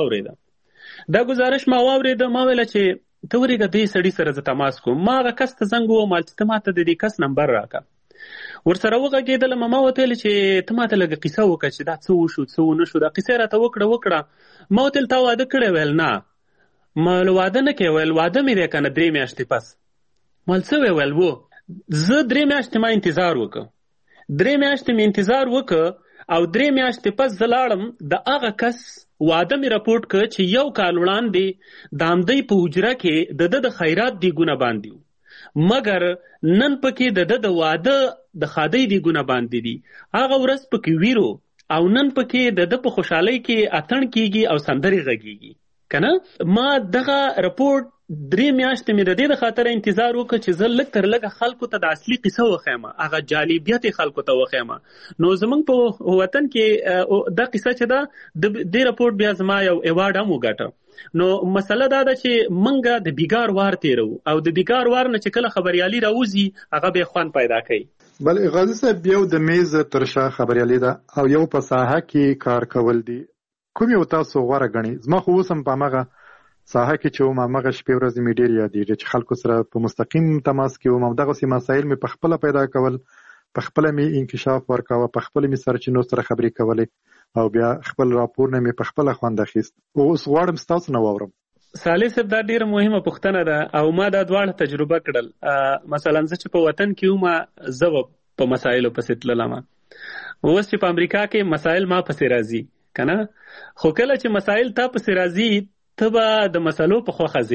واورېده. ما ویله چې ته ورېږه دې سړي سره زه تماس کوم. ما هغه کس ته زنګ ووم چې ته ماته د دې کس نمبر راکړه. ورسره وغږېدلم، ما ورته ویل چې ته ماته لږه قصه وکړه چې دا څه وشو څه ونه شو. دا قصه یې راته وکړه. ما ورته ویل تا واده کړی؟ ویل نه. ما واده نه کوې؟ ویل واده مې دی که نه 3 میاشتې پس. ما ویل څه ویل و زه 3 میاشتې ما انتظار وکړه، 3 میاشتې مې انتظار وکړه او 3 میاشتې پس زه لاړم د هغه کس واده مې راپورټ کړ چې 1 کال وړاندې د همدی په حجره کې د د خیرات دیګونه باندې و، مګر نن پکې د واده د خادۍ دیګونه باندې دي. هغه ورځ پکې ویرو او نن پکې د په خوشحالۍ کې اتڼ کیږي او سندرې غږیږي که نه. ما دغه راپورټ 3 میاشتې مې د دې د خاطره انتظار وکړ چې زه لږ تر لږه خلکو ته د اصلي قصه وښیم، هغه جالبیت یې خلکو ته وښیم. نو زموږ په وطن کې دا قصه چې ده د دې راپورټ بیا زما یو ایوارډ هم وګټه. نو مسله دا ده چې موږ د بیګار وار تیرو او د بیګار وار نه چې کله خبریالي راوځي هغه بیا خوند پیدا کوي. بل غازي صاحب یو د میز تر شا خبریالي ده او یو په ساحه کې کار کول دي، کوم یو تاسو غوره ګڼئ؟ زما خو اوس هم په همغه ساحه کې چې وم همغه شپې ورځې مې ډېر یادېږي چې خلکو سره په مستقیم تماس کې وم، همدغسې مسایل مې په خپله پیدا کول، په خپله مې انکشاف ورکاوه، په خپله مې سرچینو سره خبرې کولې او بیا خپل راپورونه مې په خپله خوند اخیست. اوس غواړم ستاسو نه واورم. صالح صاحب دا ډیره مهمه پوښتنه ده او ما دا دواړه تجربه کړل. مثلا زه چې په وطن کې وم زه په مسایلو پسې تللم، اوس چې په امریکا کې مسایل ما پسې راځي که نه، خو کله چې مسایل تا پسې راځي ته به د مسلو په خوښه ځې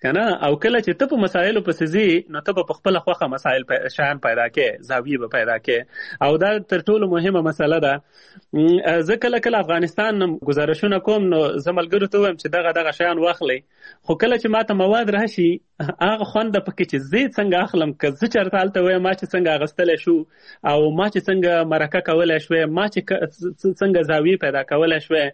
کنه او کله چې ته په مسایلو پسې ځې نو ته په خپل خوخه مسایل شان پیدا کې زاویه به پیدا کې او دا تر ټولو مهمه مسله ده زه کله افغانستان گزارشونه کوم نو زملګرو ته وایم چې دغه شیان واخلي خو کله چې ماته مواد راشي هغه خوند پکې چې زه څنګه اخلم که زه چرته هلته وایم ما چې څنګه اغوستلی شو او ما چې څنګه مرکه کولی شوی ما چې څنګه زاویه پیدا کولی شوی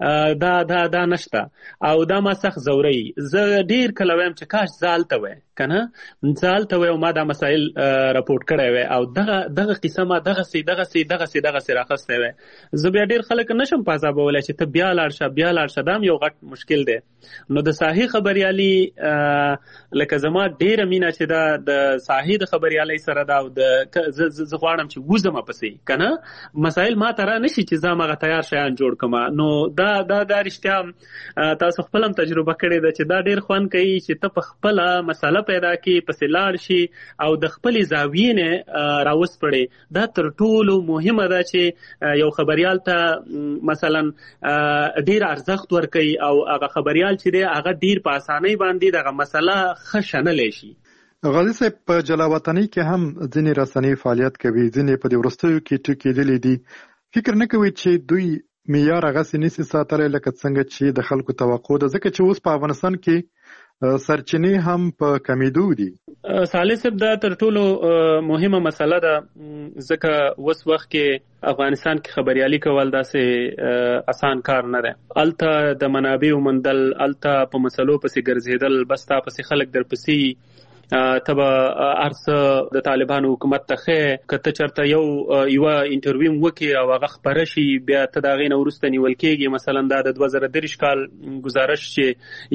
دا نشته او دا ما سخت ځوروي زه ډېر کله وایم چې کاش زه هلته وی کنه زه هلته وی او ما دا مسایل راپورټ کړی وی او دغه قصه ما دغسې راخستی وی زه بیا ډېر خلک نشم په عذابولی چې ته بیا لاړ شه دا هم یو غټ مشکل دی نو د ساحې خبریالي لکه زما ډېره مینه چې دا د ساحې د خبریالۍ سره ده او زه غواړم چې وزم پسې کنه مسایل ما ته را نشي چې زه همغه تیار شیان جوړ کړم نو دا رښتیا تاسو خپل هم تجربه کړې ده چې دا ډېر خوند کوي چې ته په خپله مسله پیدا کړي پسې لاړ شي او د خپلې زاویې نه راوسپړې دا تر ټولو مهمه ده چې یو خبریال ته مثلا ډېر ارزښت ورکوي او هغه خبریال چې دی هغه ډېر په اسانۍ باندې دغه مسله ښه شنلی شي. غازي صاحب په جلاوطنۍ کې هم ځینې رسنۍ فعالیت کوي ځینې په دې وروستیو کې ټکېدلي دي فکر نه کوي چې دوی معیار هغسې نشي ساتلی لکه څنګه چې د خلکو توقع ده ځکه چې اوس په افغانستان کې سرچینې هم په کمیدو دي. صالح صاحب دا تر ټولو مهمه مسله ده ځکه اوس وخت کې افغانستان کې خبریالي کول داسې اسان کار نه دی. هلته د منابعو موندل هلته په مسلو پسې ګرځېدل بس تا پسې خلک در پسې ته به هر څه د طالبانو حکومت ته ښې که ته چېرته یوه انټرویو وکړې او هغه خپره شي بیا ته د هغې نه وروسته نیول کېږي مثلا دا د 2023 کال ګزارش چې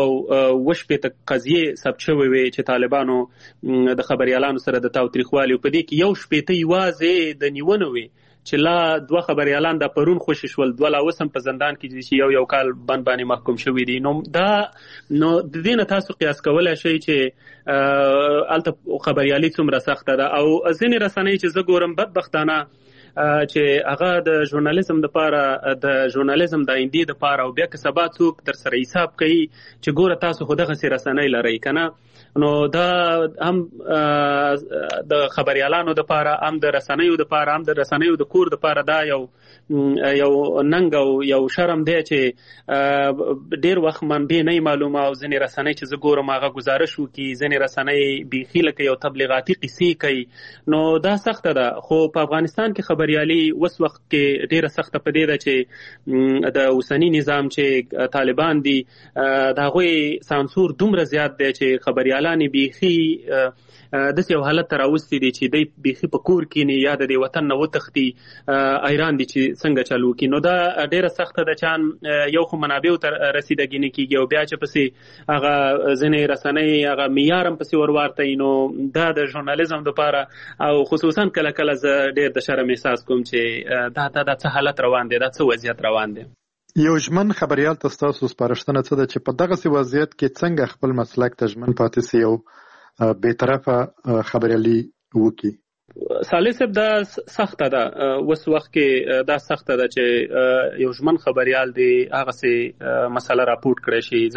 120 قضیې ثبت شوې وې چې طالبانو د خبریالانو سره د تاوتریخوالي په دې کې 160 یوازې د نیونه وې چې لا 2 خبریالان د پرون خوشي شول 2 لا اوس هم په زندان کې چې یو کال باندې محکوم شوي دي نو د دې نه تاسو قیاس کولی شئ چې هلته خبریالي څومره سخته ده او ځینې رسنۍ چې زه ګورم بدبختانه چې هغه د ژورنالیزم دپاره د ژورنالیزم د آیندې دپاره او بیا که سبا څوک در سره حساب کوي چې ګوره تاسو خو دغسې رسنۍ لرئ که نه نو دا هم د خبریالانو دپاره هم د رسنیو دپاره هم د رسنیو د کور دپاره دا یو ننګ او یو شرم دی چې ډېر وخت منبع نه معلومه او ځینې رسنۍ چې زه ګورم هغه ګزارش وکړي ځینې رسنۍ بیخي لکه یو تبلیغاتي قصې کوي نو دا سخته ده خو په افغانستان کې خبریالي اوس وخت کې ډېره سخته په دې ده چې د اوسني نظام چې طالبان دي د هغوی سانسور دومره زیات دی چې خبریالان بیخي داسې یو حالت ته راوستي دي چې دی بیخي په کور کښېني یا د دې وطن نه وتښتي ایران دي چې څنګه چلو کړي نو دا ډېره سخته ده چې یو خو منابعو ته رسیدګي نه کېږي او بیا چې پسې هغه ځینې رسنۍ هغه معیار هم پسې ورواردوي نو دا د ژورنالیزم دپاره او خصوصا کله کله زه ډېر د شرم احساس کوم چې دا څه حالت روان دی دا څه وضعیت روان دی. یو ژمن خبریال ته ستاسو سپارښتنه څه ده چې په دغسې وضعیت کې څنګه خپل مسلک ته ژمن پاتې سي او بېطرفه خبریالي وکړي؟ صالح صاحب دا سخته ده اوس وخت کې دا سخته ده چې یو ژمن خبریال دی هغسې مسله راپورټ کړی شي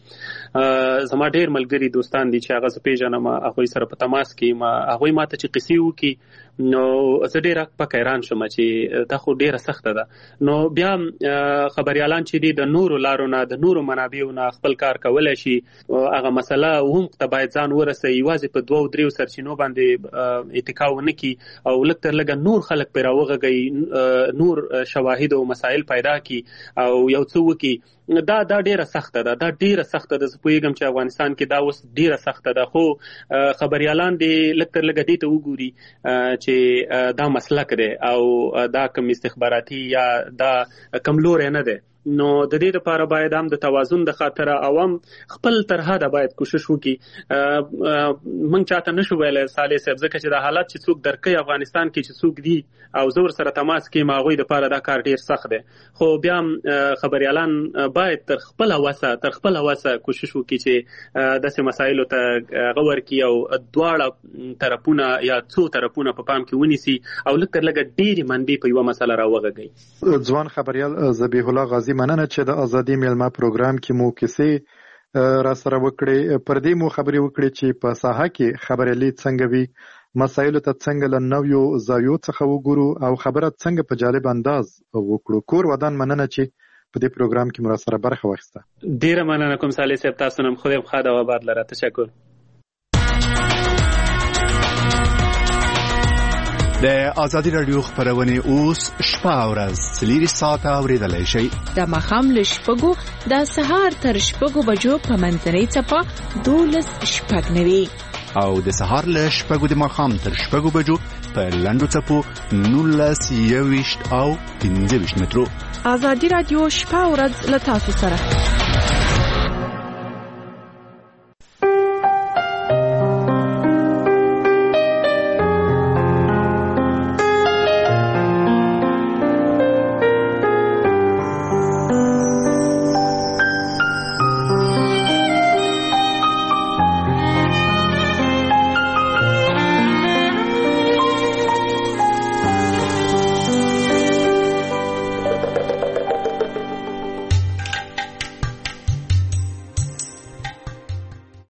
ځکه زما ډېر ملګري دوستان دي چې هغه زه پېژنم هغوی سره په تماس کې هغوی ما ته چې قصې وکړي نو زه ډېر پک حیران شم چې دا خو ډېره سخته ده نو بیا خبریالان چې دي د نورو لارو نه د نورو منابعو نه خپل کار کولی شي هغه مسله هم ته باید ځان ورسوي یوازې په 2-3 سرچینو باندې اتکا ونه کړي او لږ تر لږه نور خلک پرې راوغږوي نور شواهد او مسایل پیدا کړي او یو څه وکړي دا ډیره سخته ده دا ډیره سخته ده زه پوهیږم چې افغانستان کې دا اوس ډیره سخته ده خو خبریالان دې لږ تر لږه دې ته وګوري چې دا مسلک دی او دا کم استخباراتي یا دا کم لوری نه دی نو د دې لپاره باید هم د توازن د خاطره عوام خپل تر حده باید کوشش وکړي موږ چاته نشو ویلی صالح صاحب ځکه چې دا حالت چې څوک درکوي افغانستان کې چې څوک دي او زه ورسره تماس کړم هغوی دپاره دا کار ډېر سخت دی خو بیا هم خبریالان باید تر خپل وسه کوشش وکړي چې داسې مسایلو ته هغه ورکړي او دواړه طرفونه یا څو طرفونه په پام کې ونیسي او لږ تر لږه ډېرې منبع په یوه مسله راوغږوي. ځوان خبریال ذبیح الله غازي مننه چې د ازادي میلمه پروګرام کې مو کیسې را سره وکړي. پر دې مو خبرې وکړي چې په ساحه کې خبرېلې څنګه وي، مسایلو ته څنګه له نویو زاویو څخه وګورو او خبره څنګه په جالب انداز وکړو. کور ودان مننه چې په دې پروګرام کې مو سره برخه واخیسته. ډیره مننه کوم صالح صاحب، تاسو نن خو دې بخا د آباد لره. تشکر. د آزادي رادیو خبرونه اوس شپه او ورځ 4 ساعته اوریدلای شئ. د ماښام له 6 د سهار تر 6 بجو په منځنۍ څپه 12:09 او د سهار له 6 د ماښام تر 6 بجو په لنډو څپو 19 او 15 مترو. آزادي رادیو شپه او ورځ له تاسو سره.